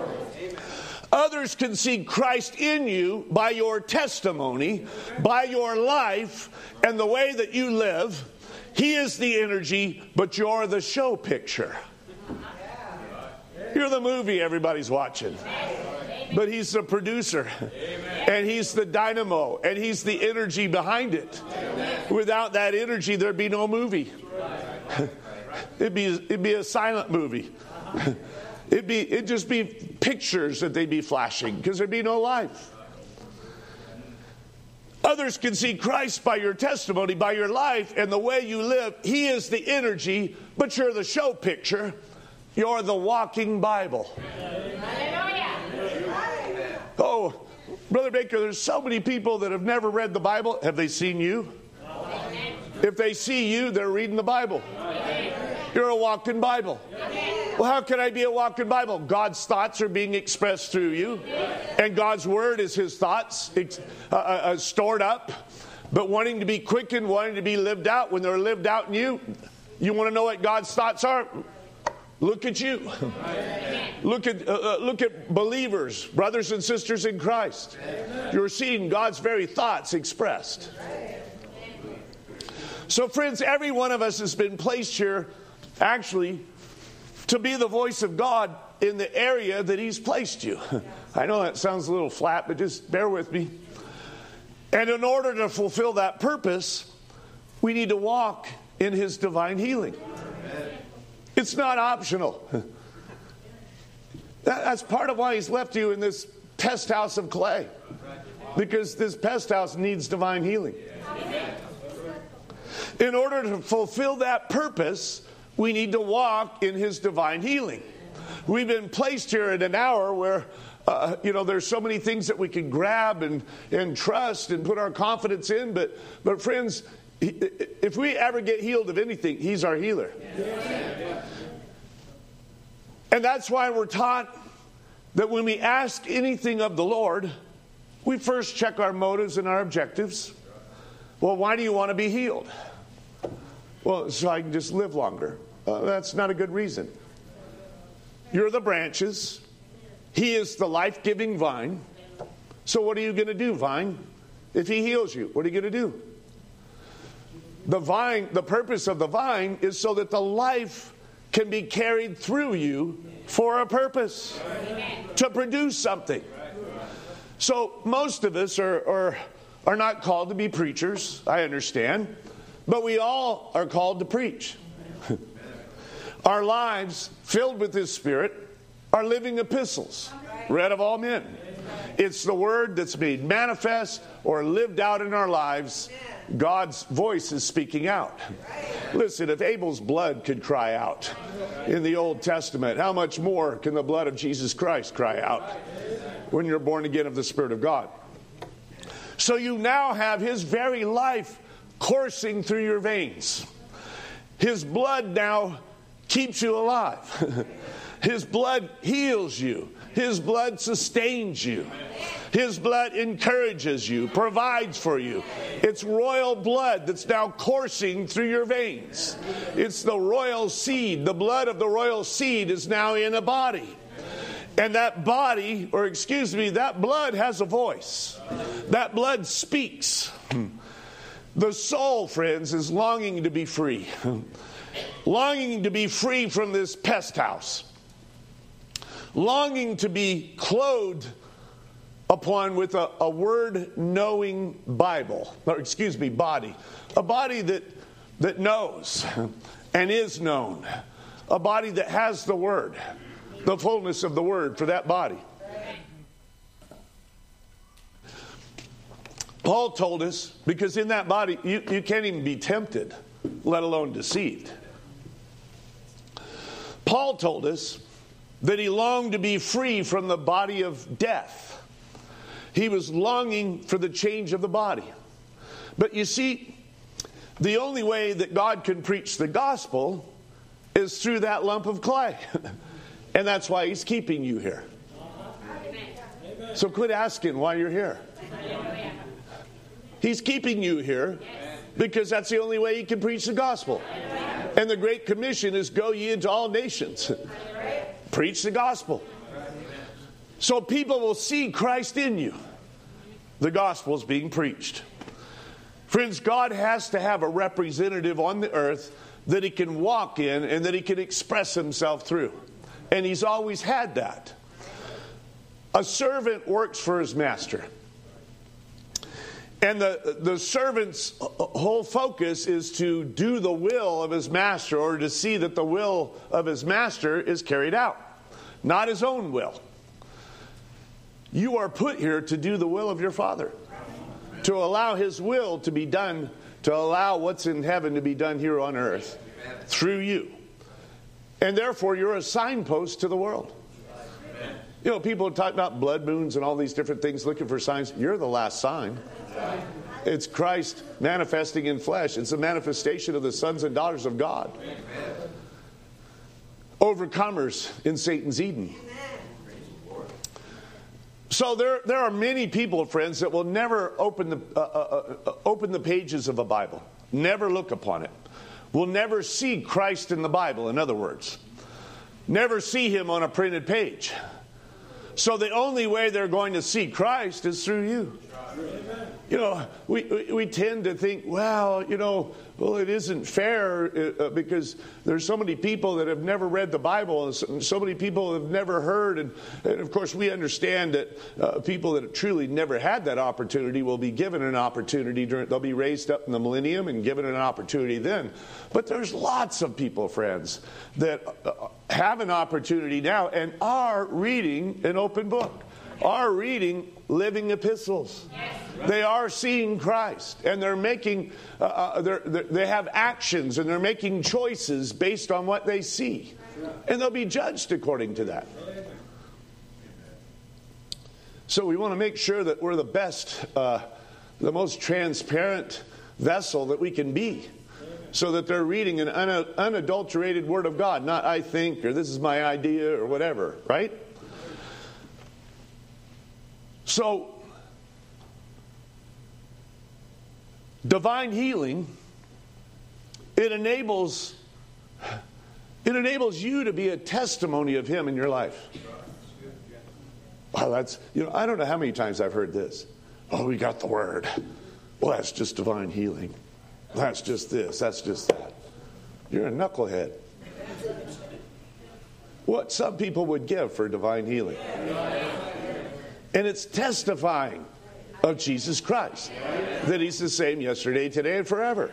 Others can see Christ in you by your testimony, by your life, and the way that you live. He is the energy, but you're the show picture. You're the movie everybody's watching. But he's the producer. And he's the dynamo. And he's the energy behind it. Without that energy, there'd be no movie. It'd be, it'd be a silent movie. It'd be, it'd just be pictures that they'd be flashing because there'd be no life. Others can see Christ by your testimony, by your life, and the way you live. He is the energy, but you're the show picture. You're the walking Bible. Oh, Brother Baker, there's so many people that have never read the Bible. Have they seen you? Amen. If they see you, they're reading the Bible. Amen. You're a walking Bible. Amen. Well, how can I be a walking Bible? God's thoughts are being expressed through you. And God's word is his thoughts uh, uh, stored up. But wanting to be quickened, wanting to be lived out, when they're lived out in you, you want to know what God's thoughts are? Look at you. Amen. Look at uh, look at believers, brothers and sisters in Christ. Amen. You're seeing God's very thoughts expressed. Amen. So friends, every one of us has been placed here actually to be the voice of God in the area that he's placed you. I know that sounds a little flat, but just bear with me. And in order to fulfill that purpose, we need to walk in his divine healing. Amen. It's not optional. That's part of why he's left you in this pest house of clay. Because this pest house needs divine healing. In order to fulfill that purpose, we need to walk in his divine healing. We've been placed here at an hour where, uh, you know, there's so many things that we can grab and, and trust and put our confidence in. But, but friends, if we ever get healed of anything, he's our healer. And that's why we're taught that when we ask anything of the Lord, we first check our motives and our objectives. Well, why do you want to be healed? Well, so I can just live longer. Uh, that's not a good reason. You're the branches. He is the life-giving vine. So what are you going to do, vine? If he heals you, what are you going to do? The vine, the purpose of the vine is so that the life can be carried through you for a purpose, to produce something. So most of us are, are, are not called to be preachers, I understand, but we all are called to preach. Our lives, filled with his Spirit, are living epistles, read of all men. It's the word that's made manifest or lived out in our lives. God's voice is speaking out. Listen, if Abel's blood could cry out in the Old Testament, how much more can the blood of Jesus Christ cry out when you're born again of the Spirit of God? So you now have his very life coursing through your veins. His blood now keeps you alive. His blood heals you. His blood sustains you. His blood encourages you, provides for you. It's royal blood that's now coursing through your veins. It's the royal seed. The blood of the royal seed is now in a body. And that body, or excuse me, that blood has a voice. That blood speaks. The soul, friends, is longing to be free. Longing to be free from this pest house. Longing to be clothed upon with a, a word-knowing Bible, or excuse me, body. A body that, that knows and is known. A body that has the Word, the fullness of the Word for that body. Paul told us, because in that body, you, you can't even be tempted, let alone deceived. Paul told us that he longed to be free from the body of death. He was longing for the change of the body. But you see, the only way that God can preach the gospel is through that lump of clay. And that's why he's keeping you here. So quit asking why you're here. He's keeping you here because that's the only way he can preach the gospel. And the Great Commission is go ye into all nations. Preach the gospel. So people will see Christ in you. The gospel is being preached. Friends, God has to have a representative on the earth that he can walk in and that he can express himself through. And he's always had that. A servant works for his master. And the, the servant's whole focus is to do the will of his master, or to see that the will of his master is carried out, not his own will. You are put here to do the will of your Father, to allow his will to be done, to allow what's in heaven to be done here on earth through you. And therefore, you're a signpost to the world. You know, people talk about blood moons and all these different things looking for signs. You're the last sign. It's Christ manifesting in flesh. It's a manifestation of the sons and daughters of God. Overcomers in Satan's Eden. So there, there are many people, friends, that will never open the uh, uh, uh, open the pages of a Bible, never look upon it, will never see Christ in the Bible. In other words, never see him on a printed page. So the only way they're going to see Christ is through you. You know, we, we we tend to think, well, you know, well, it isn't fair uh, because there's so many people that have never read the Bible and so, and so many people have never heard. And, and of course, we understand that uh, people that have truly never had that opportunity will be given an opportunity. During, they'll be raised up in the millennium and given an opportunity then. But there's lots of people, friends, that uh, have an opportunity now and are reading an open book, are reading living epistles. They are seeing Christ, and they're making, uh, uh, they're, they're, they have actions, and they're making choices based on what they see. And they'll be judged according to that. So we want to make sure that we're the best, uh, the most transparent vessel that we can be, so that they're reading an un- unadulterated Word of God, not I think, or this is my idea, or whatever, right? So, divine healing, it enables, it enables you to be a testimony of Him in your life. Well, that's, you know, I don't know how many times I've heard this. Oh, we got the Word. Well, that's just divine healing. That's just this. That's just that. You're a knucklehead. What some people would give for divine healing. And it's testifying of Jesus Christ. That He's the same yesterday, today, and forever.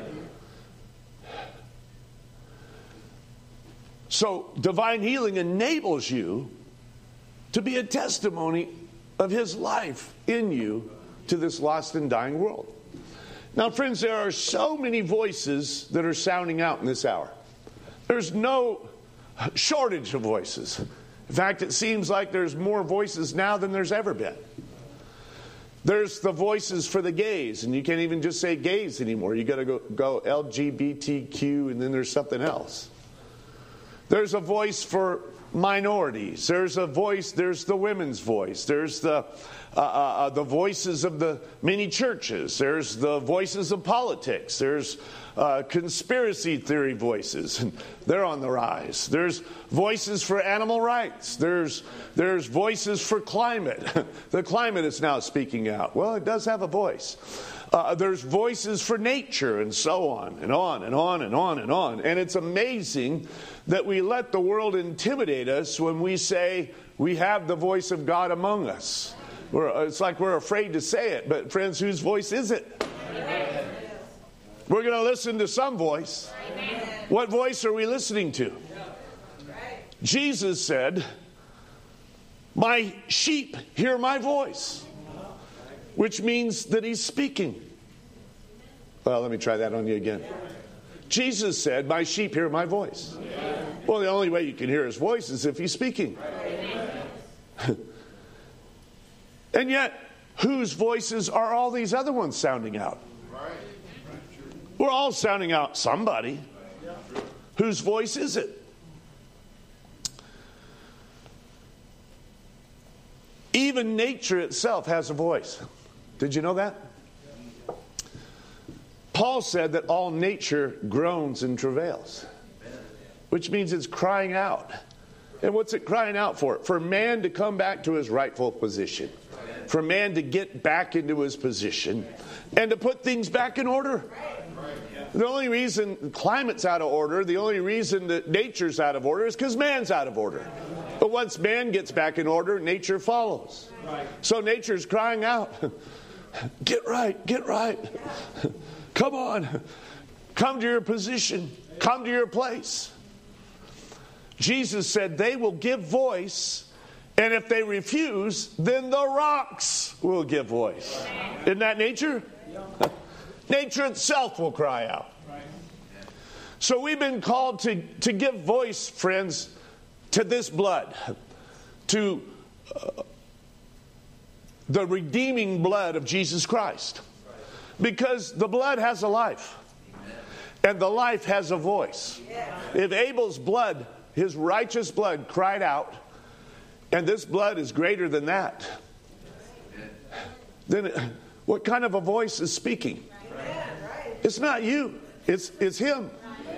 So, divine healing enables you to be a testimony of His life in you to this lost and dying world. Now, friends, there are so many voices that are sounding out in this hour. There's no shortage of voices. In fact, it seems like there's more voices now than there's ever been. There's the voices for the gays, and you can't even just say gays anymore. You got to go, go L G B T Q, and then there's something else. There's a voice for minorities. There's a voice. There's the women's voice. There's the uh, uh, the voices of the many churches. There's the voices of politics. There's uh, conspiracy theory voices. They're on the rise. There's voices for animal rights. There's there's voices for climate. The climate is now speaking out. Well, it does have a voice. Uh, there's voices for nature, and so on and on and on and on and on. And it's amazing that we let the world intimidate us when we say we have the voice of God among us. We're, it's like we're afraid to say it. But friends, whose voice is it? Amen. We're going to listen to some voice. Amen. What voice are we listening to? Yeah. Jesus said, "My sheep hear my voice," which means that He's speaking. Well, let me try that on you again. Jesus said, "My sheep hear my voice." Well, the only way you can hear His voice is if He's speaking. And yet, whose voices are all these other ones sounding out? We're all sounding out somebody. Whose voice is it? Even nature itself has a voice. Did you know that? Paul said that all nature groans and travails, which means it's crying out. And what's it crying out for? For man to come back to his rightful position. For man to get back into his position and to put things back in order. The only reason climate's out of order, the only reason that nature's out of order is because man's out of order. But once man gets back in order, nature follows. So nature's crying out, get right, get right. Come on. Come to your position. Come to your place. Jesus said they will give voice, and if they refuse, then the rocks will give voice. Isn't that nature? Nature itself will cry out. So we've been called to, to give voice, friends, to this blood. To uh, the redeeming blood of Jesus Christ. Because the blood has a life. And the life has a voice. If Abel's blood, his righteous blood, cried out, and this blood is greater than that, then what kind of a voice is speaking? It's not you. It's, it's him.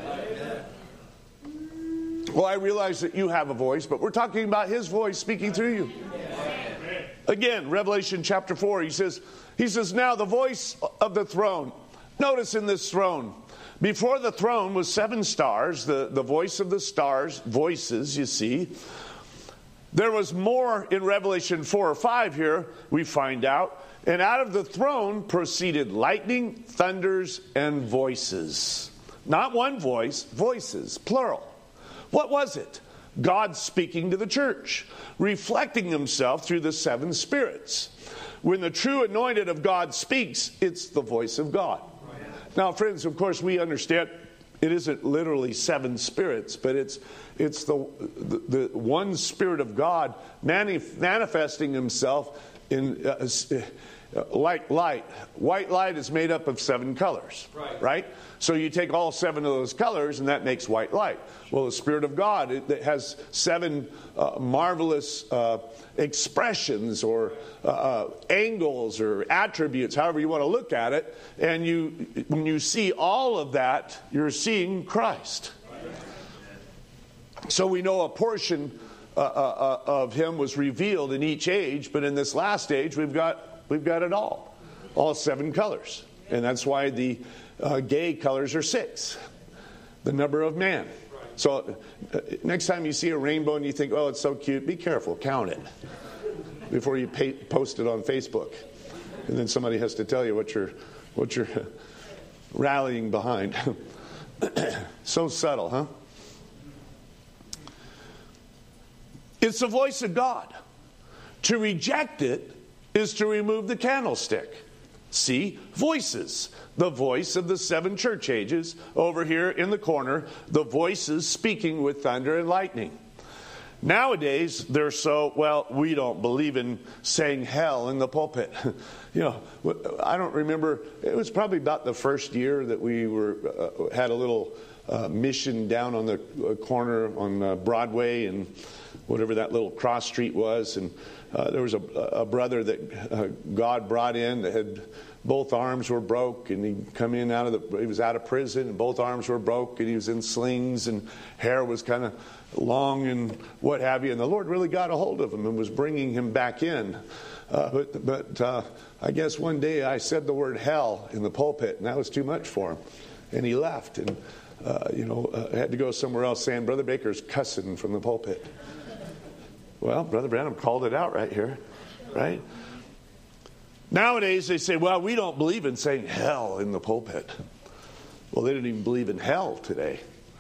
Well, I realize that you have a voice, but we're talking about his voice speaking through you. Again, Revelation chapter four, he says, he says, now the voice of the throne. Notice in this throne, before the throne was seven stars, the, the voice of the stars, voices, you see. There was more in Revelation four or five here, we find out. And out of the throne proceeded lightning, thunders, and voices. Not one voice, voices, plural. What was it? God speaking to the church, reflecting himself through the seven spirits. When the true anointed of God speaks, it's the voice of God. Now, friends, of course, we understand it isn't literally seven spirits, but it's it's the the, the one Spirit of God manif- manifesting himself in uh, uh, like light. White light is made up of seven colors, right. right? So you take all seven of those colors, and that makes white light. Well, the Spirit of God, it, it has seven uh, marvelous uh, expressions or uh, uh, angles or attributes, however you want to look at it. And you, when you see all of that, you're seeing Christ. So we know a portion uh, uh, of him was revealed in each age, but in this last age, we've got we've got it all, all seven colors, and that's why the uh, gay colors are six, the number of man. So uh, next time you see a rainbow and you think, oh, it's so cute, be careful, count it before you pay, post it on Facebook, and then somebody has to tell you what you're what you're rallying behind. So subtle, huh? It's the voice of God. To reject it is to remove the candlestick. See, voices. The voice of the seven church ages over here in the corner. The voices speaking with thunder and lightning. Nowadays, they're so, well, we don't believe in saying hell in the pulpit. You know, I don't remember, it was probably about the first year that we were uh, had a little uh, mission down on the corner on uh, Broadway and whatever that little cross street was. And uh, there was a, a brother that uh, God brought in that had both arms were broke, and he'd come in out of the, he was out of prison, and both arms were broke, and he was in slings, and hair was kind of long and what have you. And the Lord really got a hold of him and was bringing him back in. Uh, but but uh, I guess one day I said the word hell in the pulpit, and that was too much for him. And he left, and uh, you know, uh, had to go somewhere else saying, Brother Baker's cussing from the pulpit. Well, Brother Branham called it out right here, right? Nowadays they say, well, we don't believe in saying hell in the pulpit. Well, they don't even believe in hell today.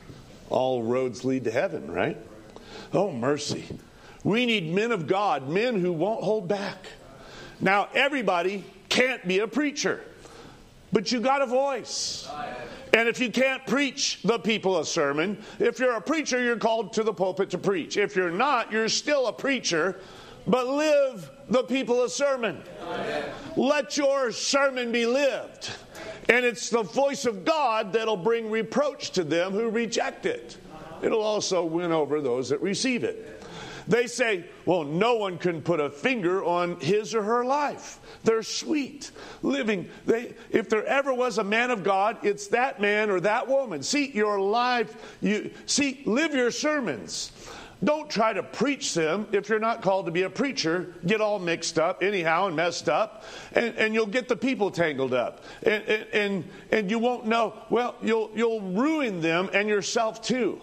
All roads lead to heaven, right? Oh, mercy. We need men of God, men who won't hold back. Now, everybody can't be a preacher, but you got a voice. And if you can't preach the people a sermon, if you're a preacher, you're called to the pulpit to preach. If you're not, you're still a preacher, but live the people a sermon. Amen. Let your sermon be lived. And it's the voice of God that'll bring reproach to them who reject it. It'll also win over those that receive it. They say, well, no one can put a finger on his or her life. They're sweet, living. They, if there ever was a man of God, it's that man or that woman. See, your life, you see, live your sermons. Don't try to preach them if you're not called to be a preacher. Get all mixed up anyhow and messed up, and, and you'll get the people tangled up. And, and, and, and you won't know, well, you'll, you'll ruin them and yourself too.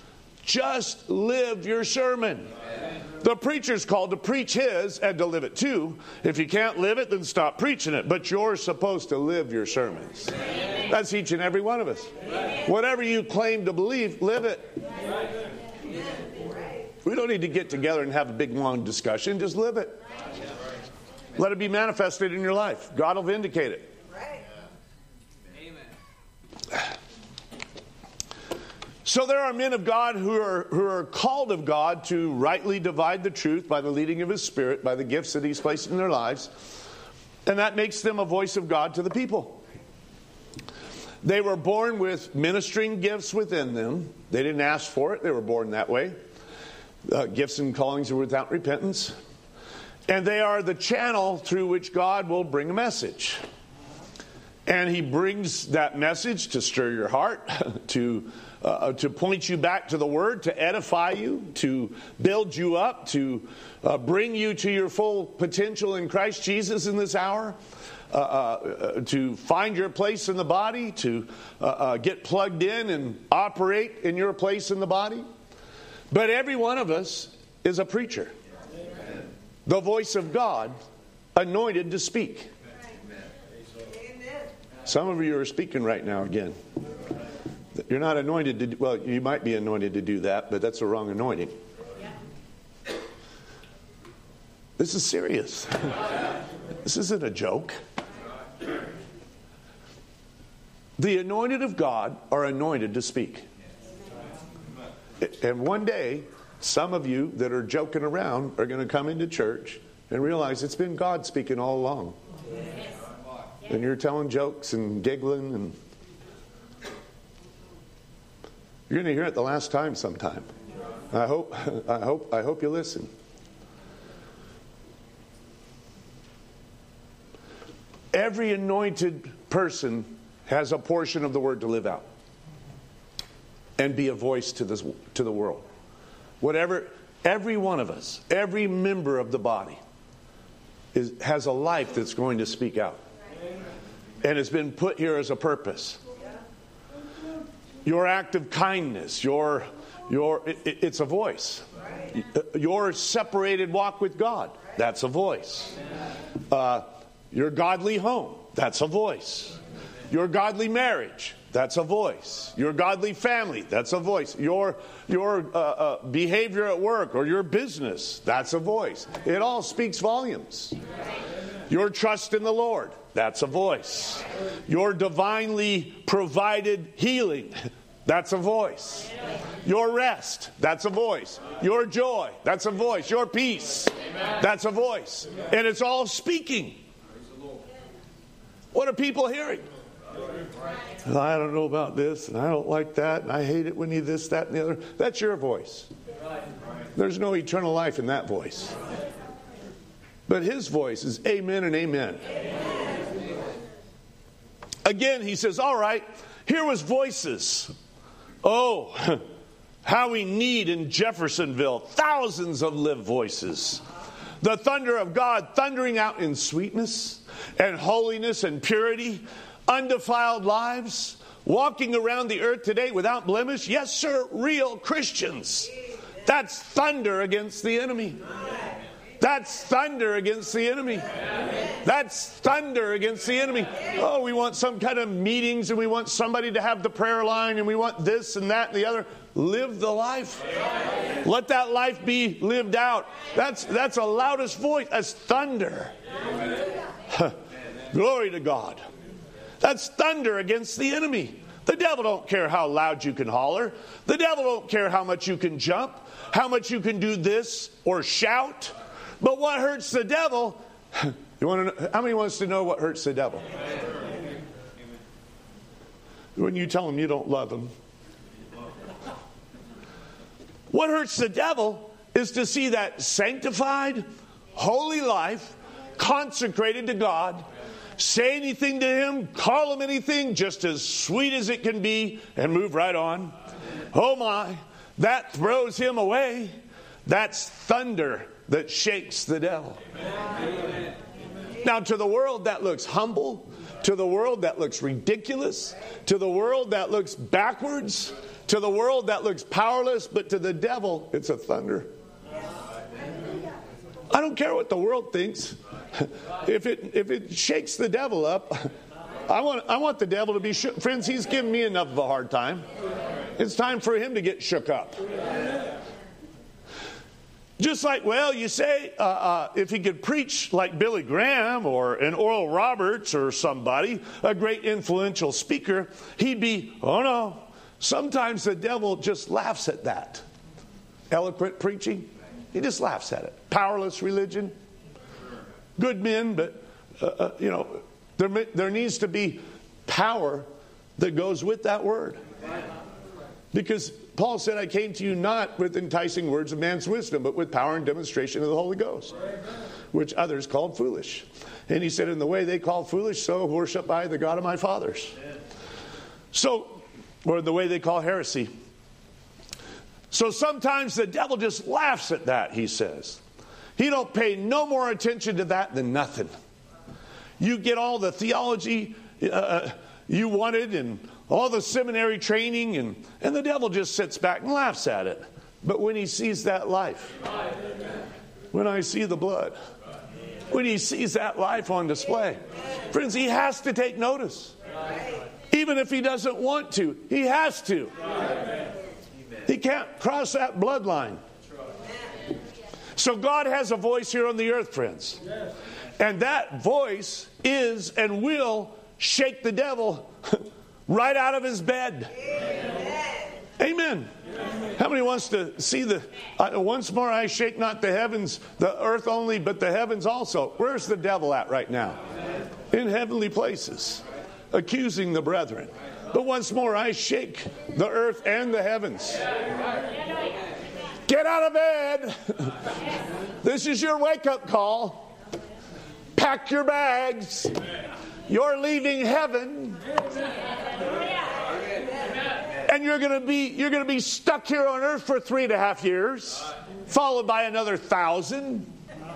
Just live your sermon. Amen. The preacher's called to preach his and to live it too. If you can't live it, then stop preaching it. But you're supposed to live your sermons. Amen. That's each and every one of us. Amen. Whatever you claim to believe, live it. Amen. We don't need to get together and have a big, long discussion. Just live it. Let it be manifested in your life. God will vindicate it. So there are men of God who are who are called of God to rightly divide the truth by the leading of His Spirit, by the gifts that He's placed in their lives. And that makes them a voice of God to the people. They were born with ministering gifts within them. They didn't ask for it. They were born that way. Uh, gifts and callings are without repentance. And they are the channel through which God will bring a message. And He brings that message to stir your heart, to uh, to point you back to the Word, to edify you, to build you up, to uh, bring you to your full potential in Christ Jesus in this hour, uh, uh, to find your place in the body, to uh, uh, get plugged in and operate in your place in the body. But every one of us is a preacher. Amen. The voice of God, anointed to speak. Amen. Some of you are speaking right now again. You're not anointed to, well, you might be anointed to do that, but that's the wrong anointing. Yeah. This is serious. This isn't a joke. The anointed of God are anointed to speak. And one day, some of you that are joking around are going to come into church and realize it's been God speaking all along. And you're telling jokes and giggling, and you're going to hear it the last time sometime. I hope, I hope, I hope you listen. Every anointed person has a portion of the Word to live out and be a voice to this to the world. Whatever, every one of us, every member of the body is, has a life that's going to speak out. And it's been put here as a purpose. Your act of kindness, your, your it, it's a voice. Your separated walk with God, that's a voice. Uh, your godly home, that's a voice. Your godly marriage, that's a voice. Your godly family, that's a voice. Your, your uh, uh, behavior at work or your business, that's a voice. It all speaks volumes. Your trust in the Lord, that's a voice. Your divinely provided healing, that's a voice. Your rest, that's a voice. Your joy, that's a voice. Your peace, that's a voice. And it's all speaking. What are people hearing? I don't know about this, and I don't like that, and I hate it when you this, that, and the other. That's your voice. There's no eternal life in that voice. But His voice is amen and amen. Again, He says, all right, here was voices. Oh, how we need in Jeffersonville thousands of live voices. The thunder of God thundering out in sweetness and holiness and purity, undefiled lives, walking around the earth today without blemish. Yes, sir, real Christians. That's thunder against the enemy. That's thunder against the enemy. That's thunder against the enemy. Oh, we want some kind of meetings, and we want somebody to have the prayer line, and we want this and that and the other. Live the life. Let that life be lived out. That's that's a loudest voice. That's thunder. Glory to God. That's thunder against the enemy. The devil don't care how loud you can holler. The devil don't care how much you can jump, how much you can do this or shout. But what hurts the devil? You want to know, how many wants to know what hurts the devil? When you tell him you don't love him. What hurts the devil is to see that sanctified, holy life, consecrated to God, say anything to Him, call Him anything, just as sweet as it can be, and move right on. Oh my, that throws him away. That's thunder that shakes the devil. Amen. Now, to the world, that looks humble. To the world, that looks ridiculous. To the world, that looks backwards. To the world, that looks powerless. But to the devil, it's a thunder. I don't care what the world thinks. If it if it shakes the devil up, I want I want the devil to be shook. Friends, he's given me enough of a hard time. It's time for him to get shook up. Just like, well, you say, uh, uh, if he could preach like Billy Graham or an Oral Roberts or somebody, a great influential speaker, he'd be, oh no, sometimes the devil just laughs at that. Eloquent preaching, he just laughs at it. Powerless religion, good men, but uh, uh, you know, there there needs to be power that goes with that word. Because Paul said, I came to you not with enticing words of man's wisdom, but with power and demonstration of the Holy Ghost, which others called foolish. And he said, in the way they call foolish, so worship I the God of my fathers. So, or the way they call heresy. So sometimes the devil just laughs at that, he says. He don't pay no more attention to that than nothing. You get all the theology uh, you wanted and all the seminary training, and, and the devil just sits back and laughs at it. But when he sees that life, when I see the blood, when he sees that life on display, friends, he has to take notice. Even if he doesn't want to, he has to. He can't cross that bloodline. So God has a voice here on the earth, friends. And that voice is and will shake the devil right out of his bed. Amen. Amen. How many wants to see the, uh, once more I shake not the heavens, the earth only, but the heavens also. Where's the devil at right now? In heavenly places, accusing the brethren. But once more I shake the earth and the heavens. Get out of bed. This is your wake-up call. Pack your bags. You're leaving heaven. And you're going to be you're going to be stuck here on earth for three and a half years, followed by another thousand.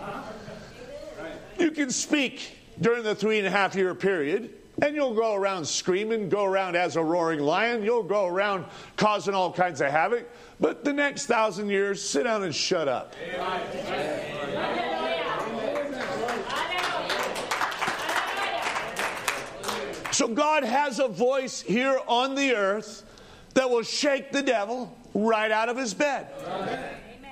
You can speak during the three and a half year period, and you'll go around screaming, go around as a roaring lion. You'll go around causing all kinds of havoc. But the next thousand years, sit down and shut up. So God has a voice here on the earth that will shake the devil right out of his bed. Amen.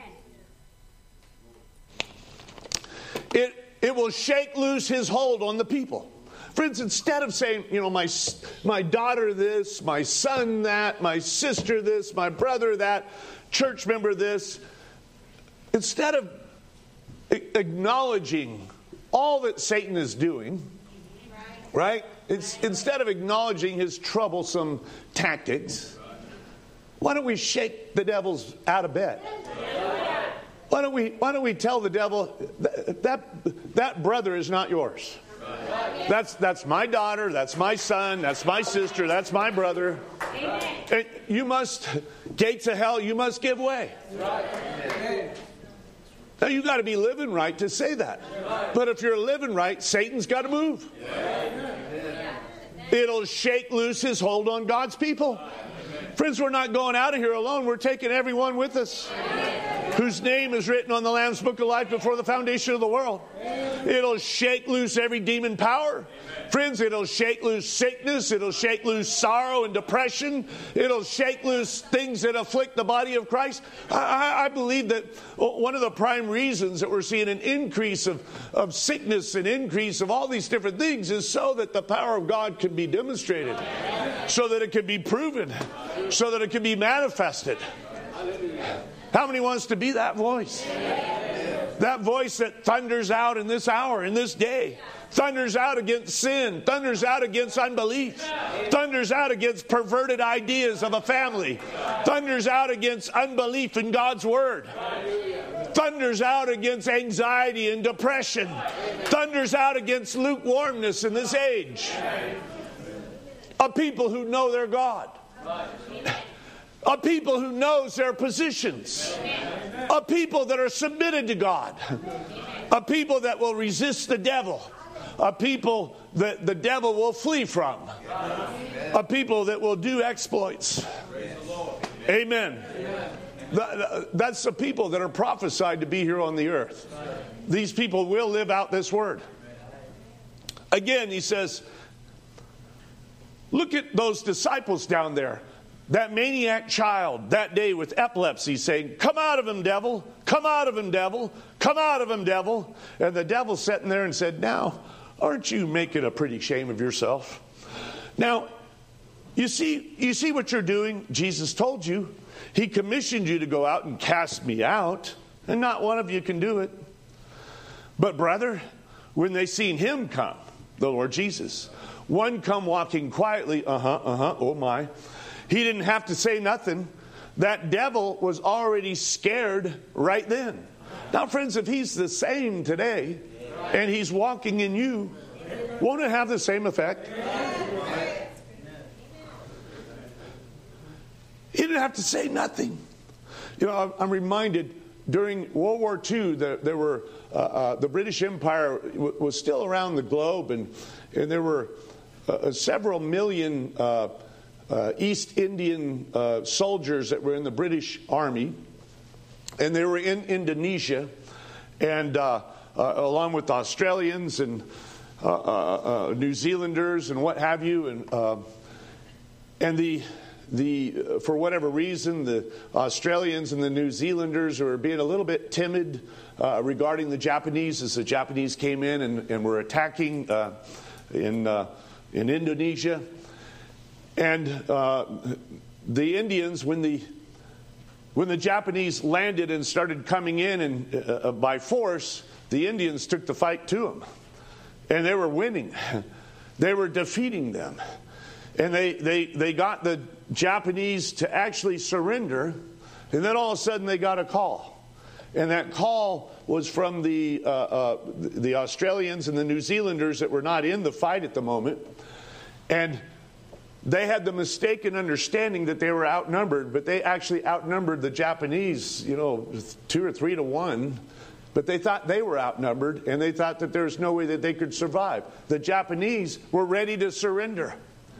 It, it will shake loose his hold on the people. Friends, instead of saying, you know, my, my daughter this, my son that, my sister this, my brother that, church member this, instead of acknowledging all that Satan is doing, right? It's, instead of acknowledging his troublesome tactics, why don't we shake the devils out of bed? Why don't we, why don't we tell the devil, that, that, that brother is not yours. That's, that's my daughter, that's my son, that's my sister, that's my brother. And you must, gates of hell, you must give way. Now you got to be living right to say that. But if you're living right, Satan's got to move. It'll shake loose his hold on God's people. Friends, we're not going out of here alone. We're taking everyone with us whose name is written on the Lamb's Book of Life before the foundation of the world. It'll shake loose every demon power. Friends, it'll shake loose sickness. It'll shake loose sorrow and depression. It'll shake loose things that afflict the body of Christ. I, I believe that one of the prime reasons that we're seeing an increase of, of sickness, an increase of all these different things, is so that the power of God can be demonstrated, so that it can be proven, so that it can be manifested. How many wants to be that voice? That voice that thunders out in this hour, in this day. Thunders out against sin. Thunders out against unbelief. Thunders out against perverted ideas of a family. Thunders out against unbelief in God's word. Thunders out against anxiety and depression. Thunders out against lukewarmness in this age. A people who know their God. A people who knows their positions. A people that are submitted to God. A people that will resist the devil. A people that the devil will flee from. A people that will do exploits. Amen. That's the people that are prophesied to be here on the earth. These people will live out this word. Again, he says, look at those disciples down there. That maniac child that day with epilepsy saying, come out of him, devil. Come out of him, devil. Come out of him, devil. And the devil sitting there and said, now, aren't you making a pretty shame of yourself? Now, You see, you see what you're doing? Jesus told you. He commissioned you to go out and cast me out, and not one of you can do it. But brother, when they seen him come, the Lord Jesus, one come walking quietly, uh-huh, uh-huh, oh my. He didn't have to say nothing. That devil was already scared right then. Now, friends, if he's the same today, and he's walking in you, won't it have the same effect? He didn't have to say nothing. You know, I'm reminded during World War Two, there, there were uh, uh, the British Empire w- was still around the globe, and and there were uh, several million uh, uh, East Indian uh, soldiers that were in the British Army, and they were in Indonesia, and uh, uh, along with Australians and uh, uh, uh, New Zealanders and what have you, and uh, and the. The uh, for whatever reason, the Australians and the New Zealanders were being a little bit timid uh, regarding the Japanese as the Japanese came in and, and were attacking uh, in uh, in Indonesia. And uh, the Indians, when the when the Japanese landed and started coming in and uh, by force, the Indians took the fight to them, and they were winning. They were defeating them. And they, they, they got the Japanese to actually surrender, and then all of a sudden they got a call. And that call was from the, uh, uh, the Australians and the New Zealanders that were not in the fight at the moment. And they had the mistaken understanding that they were outnumbered, but they actually outnumbered the Japanese, you know, two or three to one. But they thought they were outnumbered, and they thought that there was no way that they could survive. The Japanese were ready to surrender.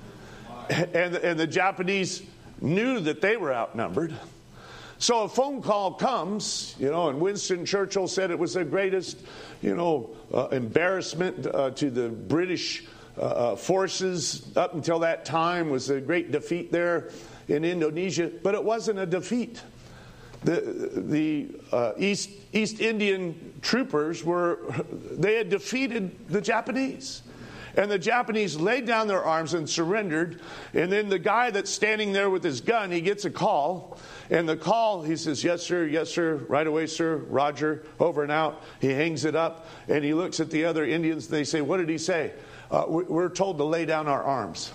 And, and the Japanese knew that they were outnumbered. So a phone call comes, you know, and Winston Churchill said it was the greatest, you know, uh, embarrassment uh, to the British uh, forces up until that time, was a great defeat there in Indonesia. But it wasn't a defeat. The, the uh, East, East Indian troopers were, they had defeated the Japanese. And the Japanese laid down their arms and surrendered. And then the guy that's standing there with his gun, he gets a call. And the call, he says, yes, sir, yes, sir, right away, sir, Roger, over and out. He hangs it up, and he looks at the other Indians, and they say, what did he say? Uh, we're told to lay down our arms.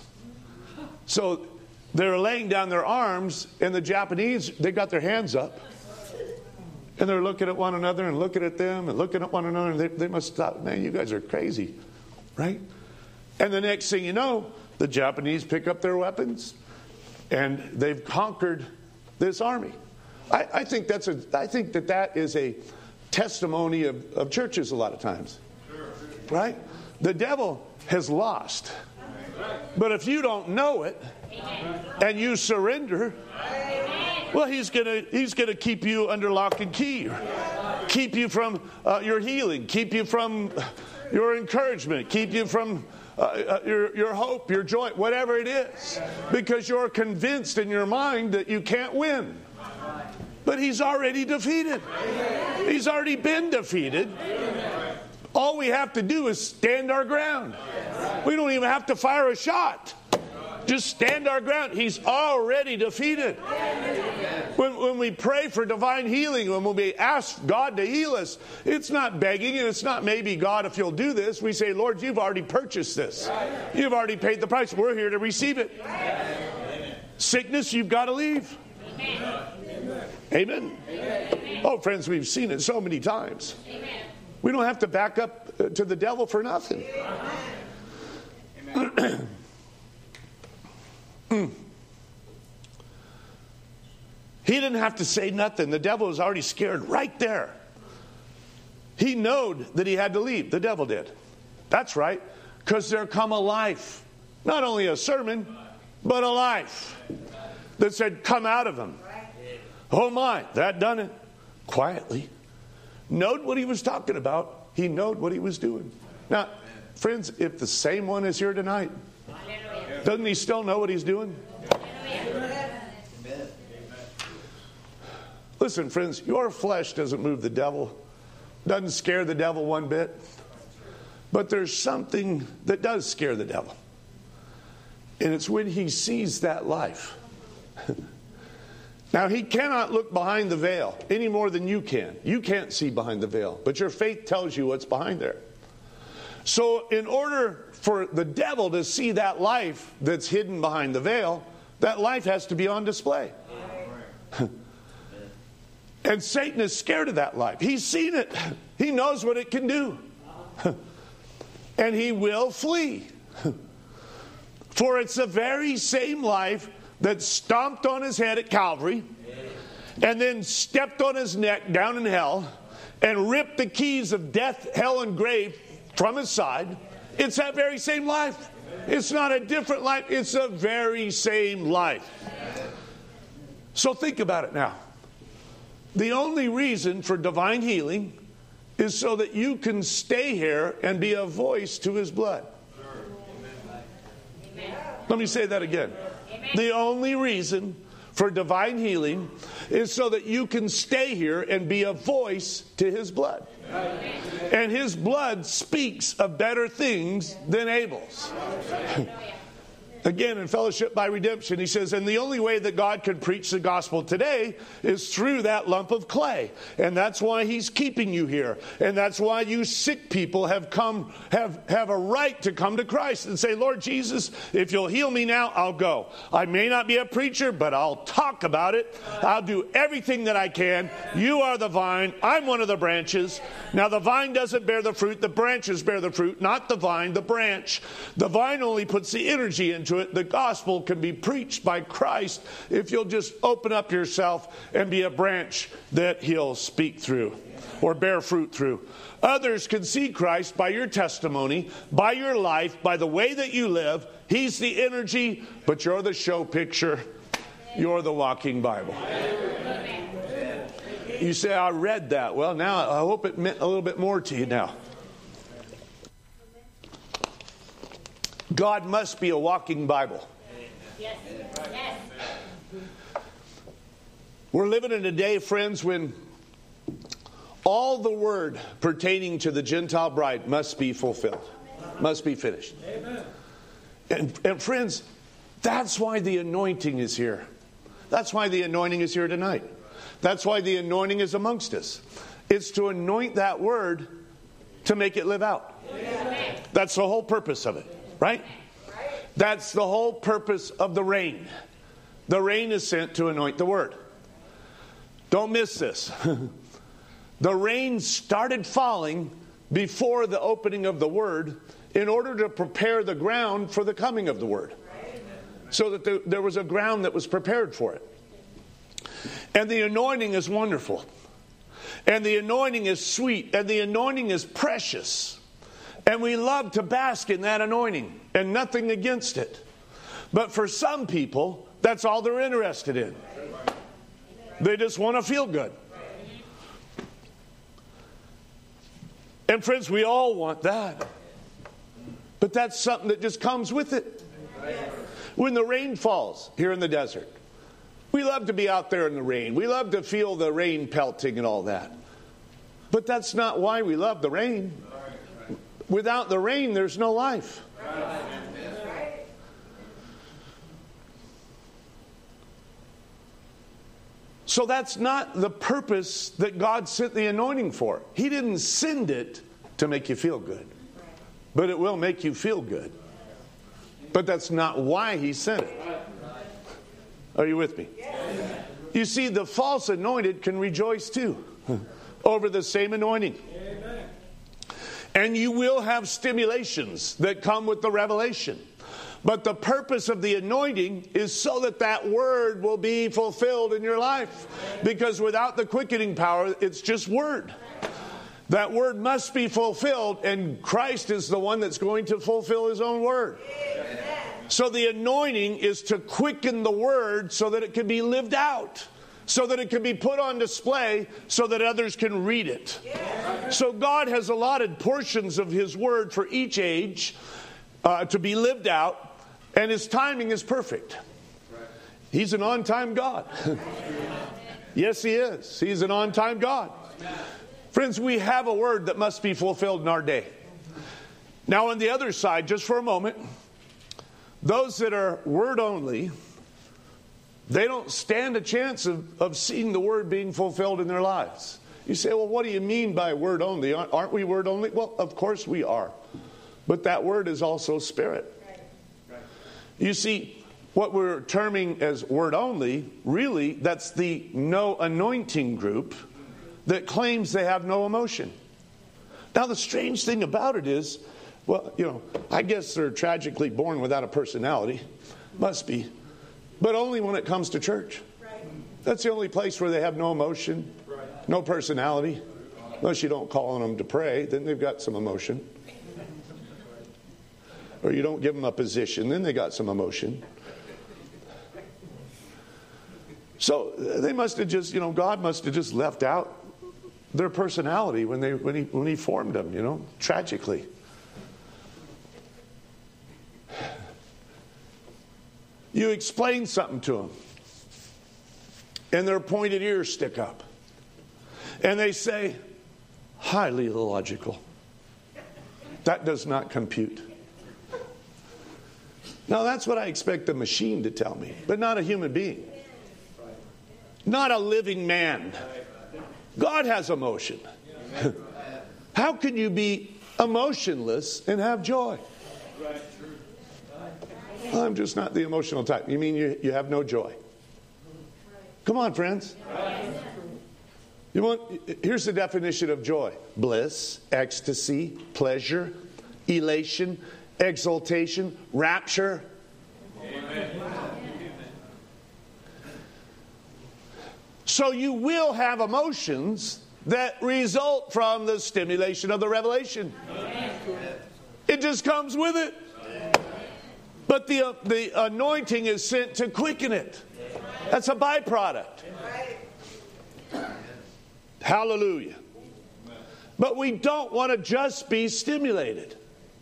So they're laying down their arms, and the Japanese, they got their hands up. And they're looking at one another and looking at them and looking at one another. And they, they must have thought, man, you guys are crazy, right? And the next thing you know, the Japanese pick up their weapons, and they've conquered this army. I, I think that's a. I think that that is a testimony of, of churches a lot of times, right? The devil has lost, but if you don't know it and you surrender, well, he's gonna he's gonna keep you under lock and key, keep you from uh, your healing, keep you from your encouragement, keep you from. Uh, your, your hope, your joy, whatever it is, because you're convinced in your mind that you can't win. But he's already defeated. He's already been defeated. All we have to do is stand our ground. We don't even have to fire a shot. Just stand our ground. He's already defeated. When, when we pray for divine healing, when we ask God to heal us, it's not begging, and it's not maybe, God, if you'll do this. We say, Lord, you've already purchased this. You've already paid the price. We're here to receive it. Sickness, you've got to leave. Amen. Oh, friends, we've seen it so many times. We don't have to back up to the devil for nothing. He didn't have to say nothing. The devil was already scared right there. He knowed that he had to leave. The devil did. That's right. Because there come a life. Not only a sermon, but a life that said, come out of him. Oh my, that done it. Quietly. Knowed what he was talking about. He knowed what he was doing. Now, friends, if the same one is here tonight, doesn't he still know what he's doing? Listen, friends, your flesh doesn't move the devil. Doesn't scare the devil one bit. But there's something that does scare the devil. And it's when he sees that life. Now, he cannot look behind the veil any more than you can. You can't see behind the veil, but your faith tells you what's behind there. So in order for the devil to see that life that's hidden behind the veil, that life has to be on display. And Satan is scared of that life. He's seen it. He knows what it can do. And he will flee. For it's the very same life that stomped on his head at Calvary and then stepped on his neck down in hell and ripped the keys of death, hell, and grave from his side. It's that very same life. It's not a different life. It's the very same life. So think about it now. The only reason for divine healing is so that you can stay here and be a voice to his blood. Let me say that again. The only reason for divine healing is so that you can stay here and be a voice to his blood. And his blood speaks of better things than Abel's. Again, in Fellowship by Redemption, he says, and the only way that God can preach the gospel today is through that lump of clay. And that's why he's keeping you here. And that's why you sick people have come, have, have a right to come to Christ and say, Lord Jesus, if you'll heal me now, I'll go. I may not be a preacher, but I'll talk about it. I'll do everything that I can. You are the vine. I'm one of the branches. Now, the vine doesn't bear the fruit. The branches bear the fruit, not the vine, the branch. The vine only puts the energy into it. The gospel can be preached by Christ if you'll just open up yourself and be a branch that he'll speak through or bear fruit through. Others can see Christ by your testimony, by your life, by the way that you live. He's the energy, but you're the show picture. You're the walking Bible. You say, I read that. Well, now I hope it meant a little bit more to you now. God must be a walking Bible. Yes. Yes. We're living in a day, friends, when all the word pertaining to the Gentile bride must be fulfilled, must be finished. Amen. And, and friends, that's why the anointing is here. That's why the anointing is here tonight. That's why the anointing is amongst us. It's to anoint that word to make it live out. Amen. That's the whole purpose of it. Right? That's the whole purpose of the rain. The rain is sent to anoint the word. Don't miss this. The rain started falling before the opening of the word in order to prepare the ground for the coming of the word. So that the, there was a ground that was prepared for it. And the anointing is wonderful. And the anointing is sweet. And the anointing is precious. And we love to bask in that anointing, and nothing against it. But for some people, that's all they're interested in. They just want to feel good. And friends, we all want that. But that's something that just comes with it. When the rain falls here in the desert, we love to be out there in the rain. We love to feel the rain pelting and all that. But that's not why we love the rain. Without the rain, there's no life. So that's not the purpose that God sent the anointing for. He didn't send it to make you feel good. But it will make you feel good. But that's not why he sent it. Are you with me? You see, the false anointed can rejoice too over the same anointing. And you will have stimulations that come with the revelation. But the purpose of the anointing is so that that word will be fulfilled in your life. Because without the quickening power, it's just word. That word must be fulfilled, and Christ is the one that's going to fulfill his own word. So the anointing is to quicken the word so that it can be lived out. So that it can be put on display so that others can read it. So God has allotted portions of his word for each age uh, to be lived out, and his timing is perfect. He's an on-time God. Yes, he is. He's an on-time God. Friends, we have a word that must be fulfilled in our day. Now, on the other side, just for a moment, Those that are word only, they don't stand a chance of, of seeing the word being fulfilled in their lives. You say, well, what do you mean by word only? Aren't we word only? Well, of course we are. But that word is also spirit. You see, what we're terming as word only, really, that's the no anointing group that claims they have no emotion. Now, the strange thing about it is, well, you know, I guess they're tragically born without a personality. Must be. But only when it comes to church. That's the only place where they have no emotion, no personality. Unless you don't call on them to pray, then they've got some emotion. Or you don't give them a position, then they got some emotion. So they must have just, you know, God must have just left out their personality when they when he when he formed them, you know, tragically. You explain something to them, and their pointed ears stick up, and they say, highly illogical. That does not compute. Now, that's what I expect a machine to tell me, but not a human being. Not a living man. God has emotion. How can you be emotionless and have joy? I'm just not the emotional type. You mean you, you have no joy? Come on, friends. You want? Here's the definition of joy: bliss, ecstasy, pleasure, elation, exultation, rapture. Amen. So you will have emotions that result from the stimulation of the revelation. Amen. It just comes with it. But the, uh, the anointing is sent to quicken it. That's a byproduct. Hallelujah. But we don't want to just be stimulated.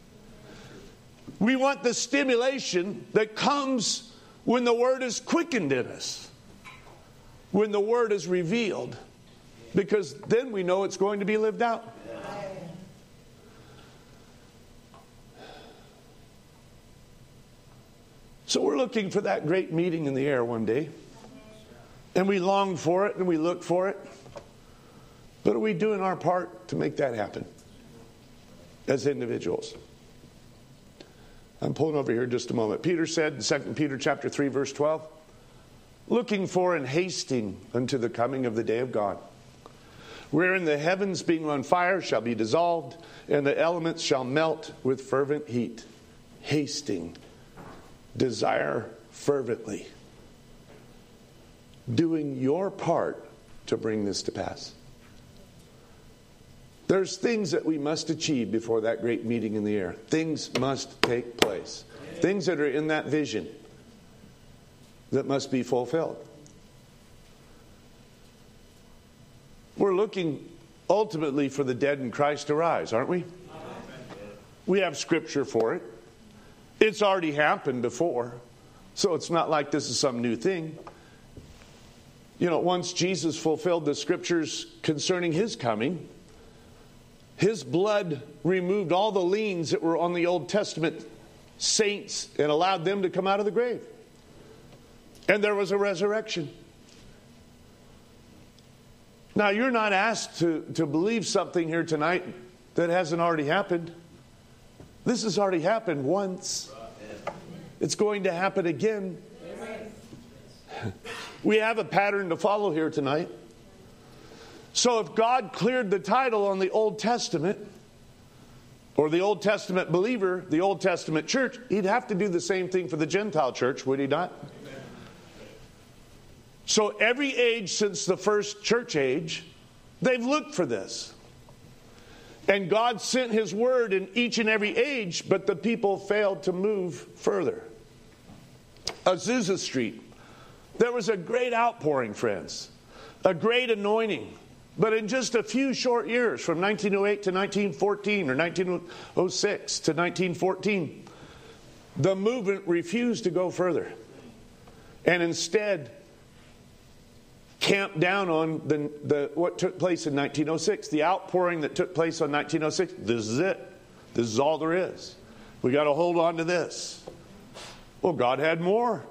We want the stimulation that comes when the word is quickened in us. When the word is revealed. Because then we know it's going to be lived out. So we're looking for that great meeting in the air one day. And we long for it and we look for it. But are we doing our part to make that happen as individuals? I'm pulling over here just a moment. Peter said in Second Peter chapter three, verse twelve, looking for and hasting unto the coming of the day of God, wherein the heavens being on fire shall be dissolved, and the elements shall melt with fervent heat. Hasting. Desire fervently. Doing your part to bring this to pass. There's things that we must achieve before that great meeting in the air. Things must take place. Things that are in that vision that must be fulfilled. We're looking ultimately for the dead in Christ to rise, aren't we? We have scripture for it. It's already happened before, so it's not like this is some new thing. You know, once Jesus fulfilled the scriptures concerning his coming, his blood removed all the liens that were on the Old Testament saints and allowed them to come out of the grave. And there was a resurrection. Now, you're not asked to, to believe something here tonight that hasn't already happened. This has already happened once. It's going to happen again. We have a pattern to follow here tonight. So if God cleared the title on the Old Testament, or the Old Testament believer, the Old Testament church, he'd have to do the same thing for the Gentile church, would he not? So every age since the first church age, they've looked for this. And God sent his word in each and every age, but the people failed to move further. Azusa Street, there was a great outpouring, friends. A great anointing. But in just a few short years, from nineteen oh eight to nineteen fourteen, or nineteen oh six to nineteen fourteen, the movement refused to go further. And instead camped down on the, the what took place in nineteen oh six, the outpouring that took place on nineteen oh six. This is it. This is all there is. We got to hold on to this. Well, God had more.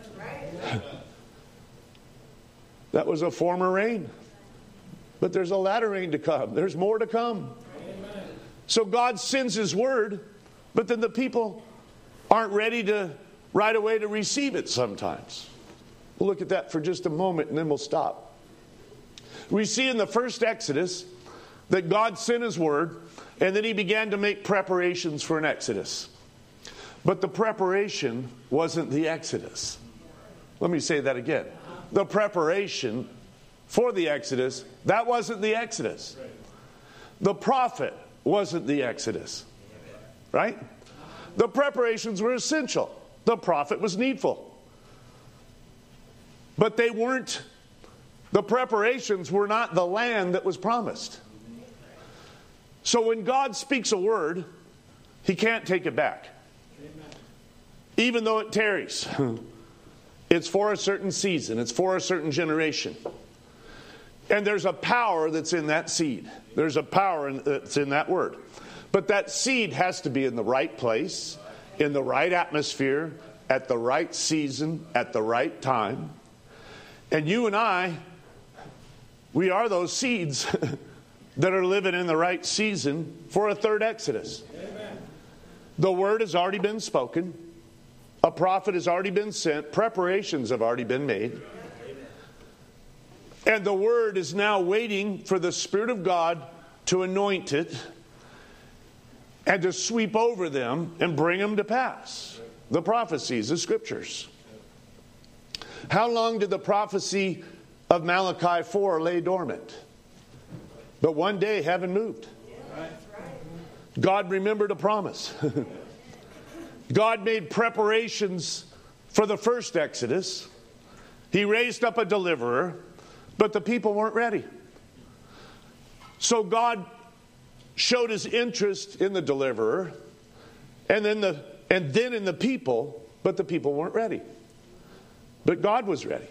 That was a former rain. But there's a latter rain to come. There's more to come. Amen. So God sends His word, but then the people aren't ready to right away to receive it sometimes. We'll look at that for just a moment and then we'll stop. We see in the first Exodus that God sent His word and then He began to make preparations for an Exodus. But the preparation wasn't the Exodus. Let me say that again. The preparation for the Exodus, that wasn't the Exodus. The prophet wasn't the Exodus. Right? The preparations were essential. The prophet was needful. But they weren't, the preparations were not the land that was promised. So when God speaks a word, He can't take it back. Even though it tarries. It's for a certain season. It's for a certain generation. And there's a power that's in that seed. There's a power that's in that word. But that seed has to be in the right place, in the right atmosphere, at the right season, at the right time. And you and I, we are those seeds that are living in the right season for a third Exodus. Amen. The word has already been spoken. A prophet has already been sent. Preparations have already been made. And the word is now waiting for the Spirit of God to anoint it and to sweep over them and bring them to pass. The prophecies, the scriptures. How long did the prophecy of Malachi four lay dormant? But one day heaven moved. God remembered a promise. God made preparations for the first Exodus. He raised up a deliverer, but the people weren't ready. So God showed His interest in the deliverer, and then the and then in the people, but the people weren't ready. But God was ready.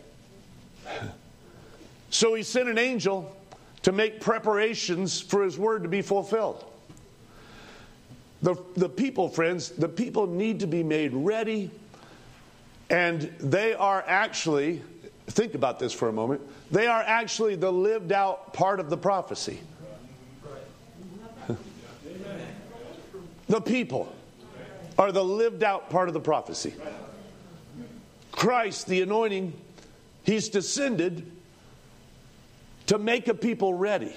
So He sent an angel to make preparations for His word to be fulfilled. The, the people, friends, the people need to be made ready, and they are actually, think about this for a moment, they are actually the lived out part of the prophecy. The people are the lived out part of the prophecy. Christ, the anointing, He's descended to make a people ready.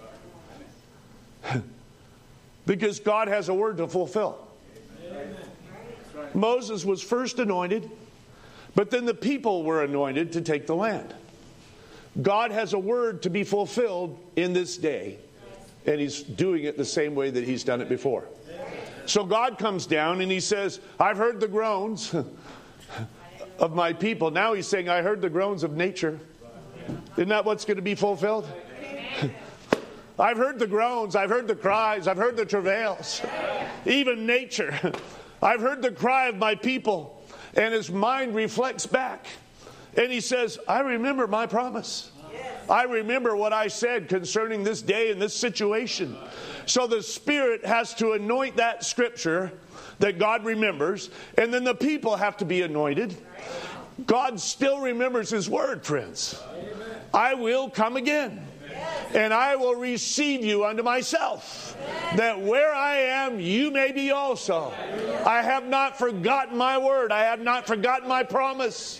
Because God has a word to fulfill. Amen. Moses was first anointed, but then the people were anointed to take the land. God has a word to be fulfilled in this day, and He's doing it the same way that He's done it before. So God comes down and He says, I've heard the groans of my people. Now He's saying, I heard the groans of nature. Isn't that what's going to be fulfilled? I've heard the groans, I've heard the cries, I've heard the travails, even nature. I've heard the cry of my people. And His mind reflects back. And He says, I remember my promise. I remember what I said concerning this day and this situation. So the Spirit has to anoint that scripture that God remembers. And then the people have to be anointed. God still remembers His word, friends. I will come again. And I will receive you unto myself, that where I am, you may be also. I have not forgotten my word. I have not forgotten my promise.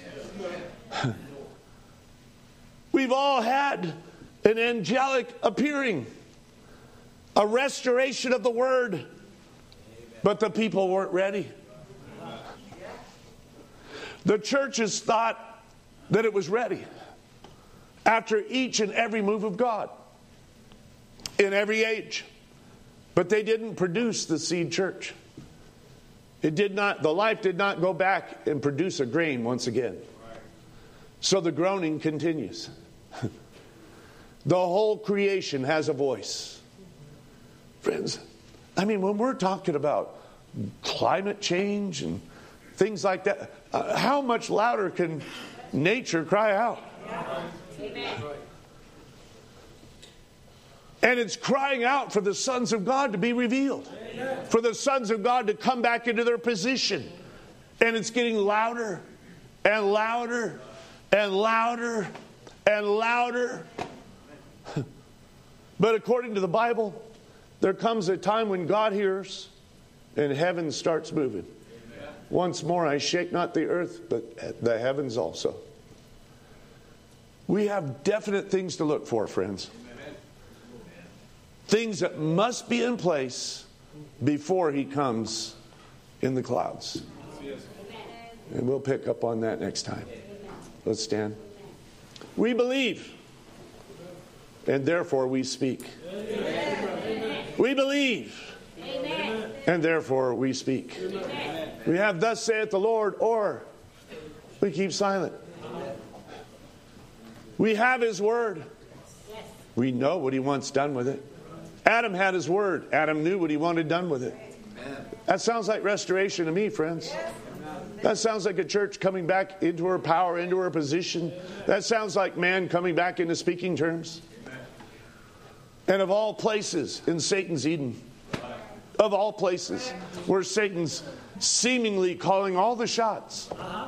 We've all had an angelic appearing, a restoration of the word, but the people weren't ready. The churches thought that it was ready after each and every move of God in every age. But they didn't produce the seed church. It did not, the life did not go back and produce a grain once again. So the groaning continues. The whole creation has a voice. Friends, I mean, when we're talking about climate change and things like that, uh, how much louder can nature cry out? Amen. And it's crying out for the sons of God to be revealed. Amen. For the sons of God to come back into their position And it's getting louder and louder and louder and louder. But according to the Bible, there comes a time when God hears and heaven starts moving. Amen. Once more, I shake not the earth, but the heavens also. We have definite things to look for, friends. Amen. Things that must be in place before He comes in the clouds. Yes. And we'll pick up on that next time. Let's stand. We believe, and therefore we speak. Amen. We believe, Amen. And therefore we speak. Amen. We have thus saith the Lord, or we keep silent. Amen. We have His word. Yes. We know what He wants done with it. Adam had his word. Adam knew what he wanted done with it. Amen. That sounds like restoration to me, friends. Yes. That sounds like a church coming back into her power, into her position. That sounds like man coming back into speaking terms. And of all places, in Satan's Eden, of all places, where Satan's seemingly calling all the shots.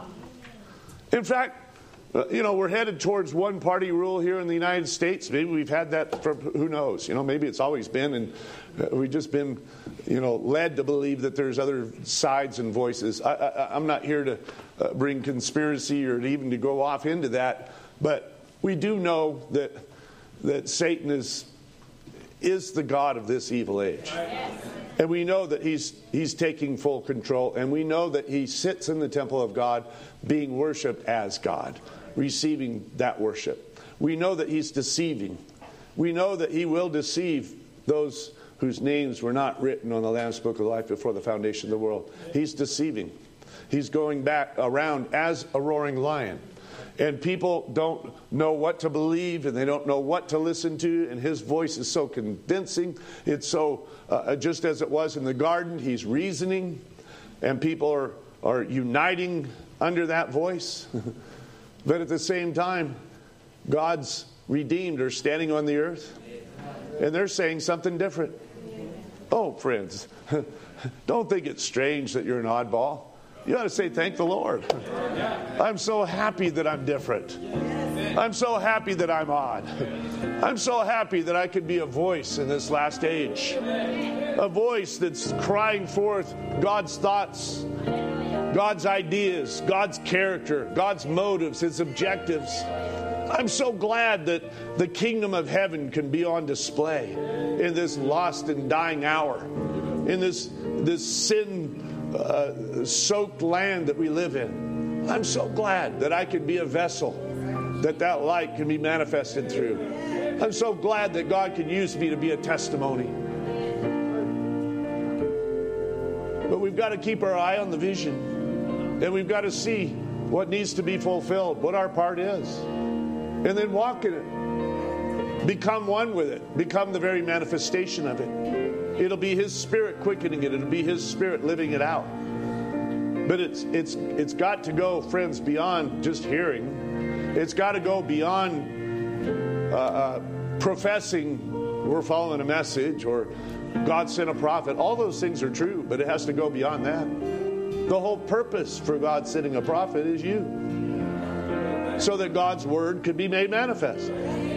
In fact, you know, we're headed towards one party rule here in the United States. Maybe we've had that for who knows. You know, maybe it's always been, and we've just been, you know, led to believe that there's other sides and voices. I, I, I'm not here to uh, bring conspiracy or even to go off into that, but we do know that that Satan is is the god of this evil age. And we know that he's he's taking full control, and we know that he sits in the temple of God being worshipped as God, receiving that worship. We know that he's deceiving. We know that he will deceive those whose names were not written on the Lamb's Book of Life before the foundation of the world. He's deceiving. He's going back around as a roaring lion. And people don't know what to believe, and they don't know what to listen to, and his voice is so convincing. It's so, uh, just as it was in the garden, he's reasoning, and people are, are uniting under that voice. But at the same time, God's redeemed are standing on the earth, and they're saying something different. Oh, friends, don't think it's strange that you're an oddball. You ought to say, thank the Lord. I'm so happy that I'm different. I'm so happy that I'm odd. I'm so happy that I could be a voice in this last age. A voice that's crying forth God's thoughts, God's ideas, God's character, God's motives, His objectives. I'm so glad that the kingdom of heaven can be on display in this lost and dying hour, in this, this sin Uh, soaked land that we live in. I'm so glad that I can be a vessel that that light can be manifested through. I'm so glad that God can use me to be a testimony. But we've got to keep our eye on the vision, and we've got to see what needs to be fulfilled, what our part is, and then walk in it. Become one with it. Become the very manifestation of it. It'll be His Spirit quickening it. It'll be His Spirit living it out. But it's it's it's got to go, friends, beyond just hearing. It's got to go beyond uh, uh, professing we're following a message or God sent a prophet. All those things are true, but it has to go beyond that. The whole purpose for God sending a prophet is you, so that God's word could be made manifest.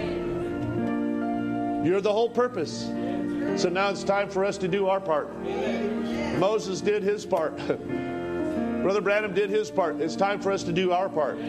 You're the whole purpose. So now it's time for us to do our part. Moses did his part. Brother Branham did his part. It's time for us to do our part.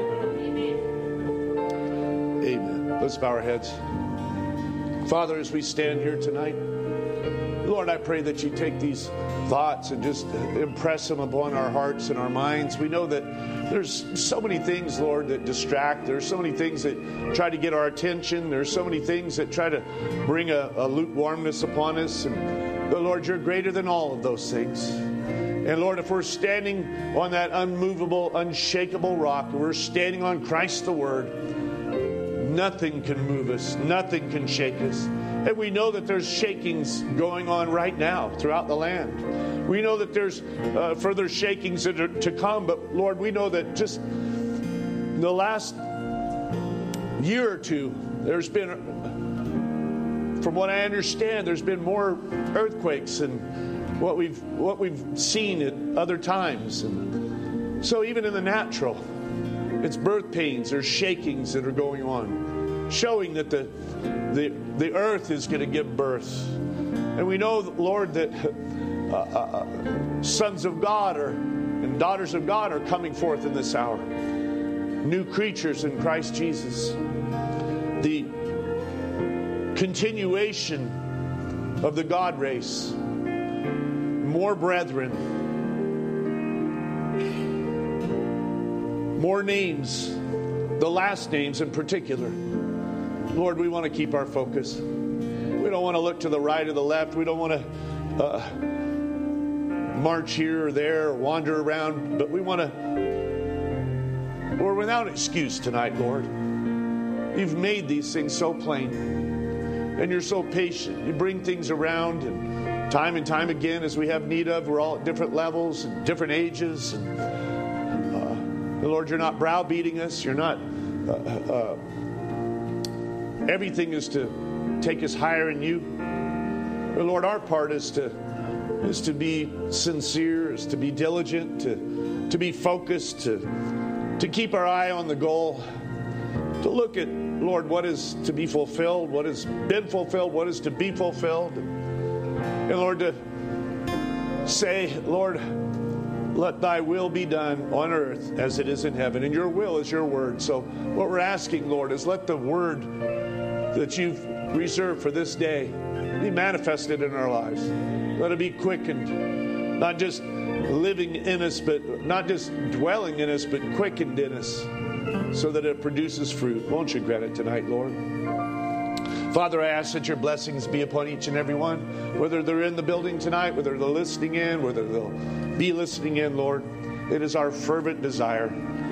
Amen. Let's bow our heads. Father, as we stand here tonight, Lord, I pray that you take these thoughts and just impress them upon our hearts and our minds. We know that there's so many things, Lord, that distract. There's so many things that try to get our attention. There's so many things that try to bring a, a lukewarmness upon us. And, but Lord, you're greater than all of those things. And Lord, if we're standing on that unmovable, unshakable rock, we're standing on Christ the Word, nothing can move us. Nothing can shake us. And we know that there's shakings going on right now throughout the land. We know that there's uh, further shakings that are to come. But Lord, we know that just in the last year or two, there's been, from what I understand, there's been more earthquakes than what we've what we've seen at other times. And So even in the natural, it's birth pains, there's shakings that are going on, showing that the the, the earth is going to give birth. And we know, Lord, that uh, uh, sons of God are, and daughters of God are coming forth in this hour. New creatures in Christ Jesus. The continuation of the God race. More brethren. More names. The last names in particular. Lord, we want to keep our focus. We don't want to look to the right or the left. We don't want to uh, march here or there or wander around. But we want to... We're without excuse tonight, Lord. You've made these things so plain. And you're so patient. You bring things around, and time and time again, as we have need of, we're all at different levels and different ages. And, uh, Lord, you're not browbeating us. You're not... Uh, uh, everything is to take us higher in you. But Lord, our part is to is to be sincere, is to be diligent, to to be focused, to to keep our eye on the goal, to look at, Lord, what is to be fulfilled, what has been fulfilled, what is to be fulfilled. And Lord, to say, Lord, let thy will be done on earth as it is in heaven. And your will is your word. So what we're asking, Lord, is let the word that you've reserved for this day be manifested in our lives. Let it be quickened, not just living in us, but not just dwelling in us, but quickened in us, so that it produces fruit. Won't you grant it tonight, Lord? Father, I ask that your blessings be upon each and every one, whether they're in the building tonight, whether they're listening in, whether they'll be listening in, Lord. It is our fervent desire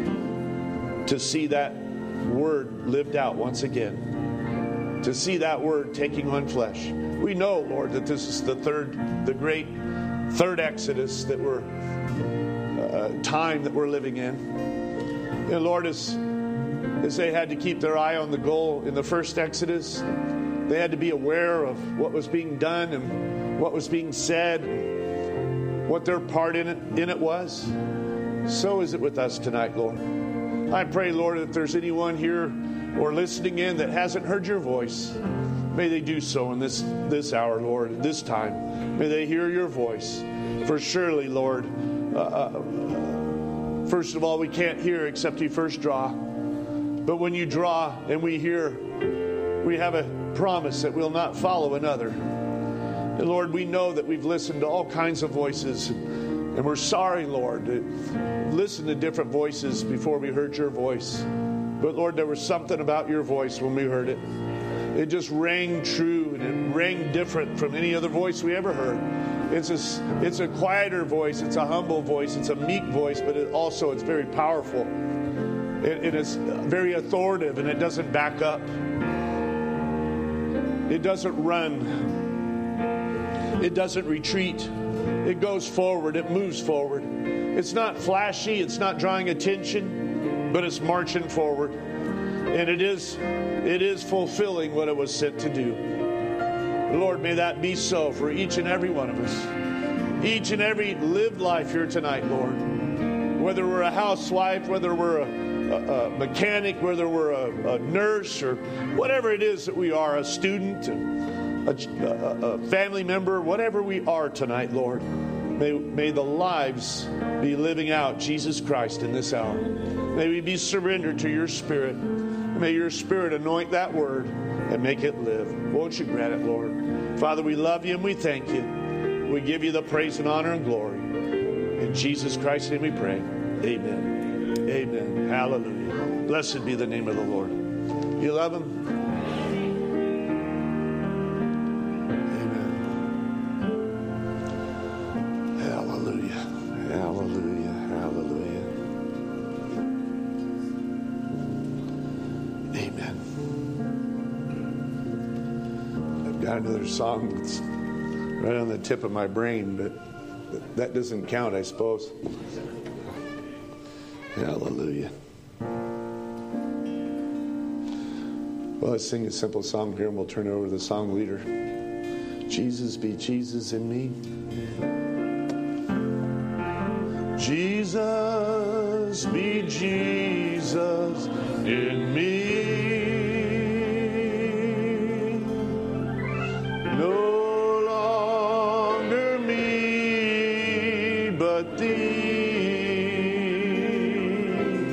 to see that word lived out once again, to see that word taking on flesh. We know, Lord, that this is the third, the great third Exodus that we're, uh, time that we're living in. And Lord, as, as they had to keep their eye on the goal in the first Exodus, they had to be aware of what was being done and what was being said, and what their part in it, in it was. So is it with us tonight, Lord. I pray, Lord, if there's anyone here or listening in that hasn't heard your voice, may they do so in this, this hour, Lord, this time. May they hear your voice. For surely, Lord, uh, uh, first of all, we can't hear except you first draw. But when you draw and we hear, we have a promise that we'll not follow another. And Lord, we know that we've listened to all kinds of voices. And we're sorry, Lord, to listen to different voices before we heard your voice. But Lord, there was something about your voice when we heard it. It just rang true, and it rang different from any other voice we ever heard. It's a, it's a quieter voice, it's a humble voice, it's a meek voice, but it also it's very powerful. It, it is very authoritative, and it doesn't back up. It doesn't run. It doesn't retreat. It goes forward. It moves forward. It's not flashy. It's not drawing attention, but it's marching forward. And it is, it is fulfilling what it was sent to do. Lord, may that be so for each and every one of us. Each and every lived life here tonight, Lord. Whether we're a housewife, whether we're a, a, a mechanic, whether we're a, a nurse, or whatever it is that we are, a student, a, a, a family member, whatever we are tonight, Lord. May, may the lives be living out Jesus Christ in this hour. May we be surrendered to your Spirit. May your Spirit anoint that word and make it live. Won't you grant it, Lord? Father, we love you and we thank you. We give you the praise and honor and glory. In Jesus Christ's name we pray. Amen. Amen. Hallelujah. Blessed be the name of the Lord. You love him? Amen. Hallelujah. Hallelujah. Hallelujah. Amen. I've got another song that's right on the tip of my brain, but that doesn't count, I suppose. Hallelujah. Well, let's sing a simple song here, and we'll turn it over to the song leader. Jesus be Jesus in me. Jesus Jesus, be Jesus in me. No longer me, but thee.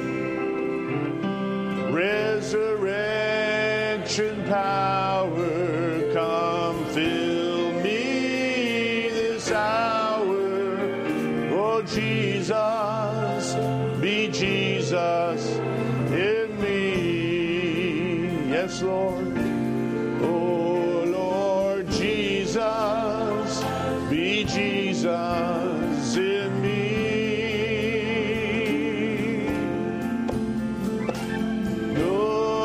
Resurrection power, come fill me this hour. Oh, Jesus, be Jesus in me. Yes, Lord. Oh, Lord Jesus, be Jesus in me. No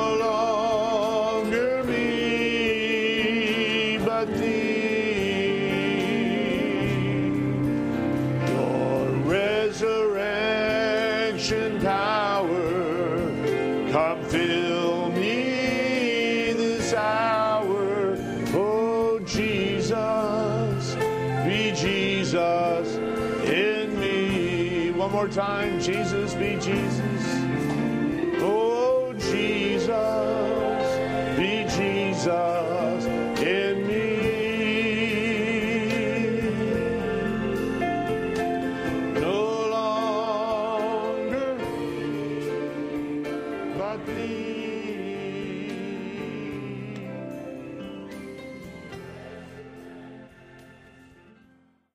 longer me, but thee. Your resurrection power, come fill me this hour. Oh, Jesus, be Jesus in me. One more time, Jesus, be Jesus. Oh, Jesus, be Jesus in me. No longer me, but thee.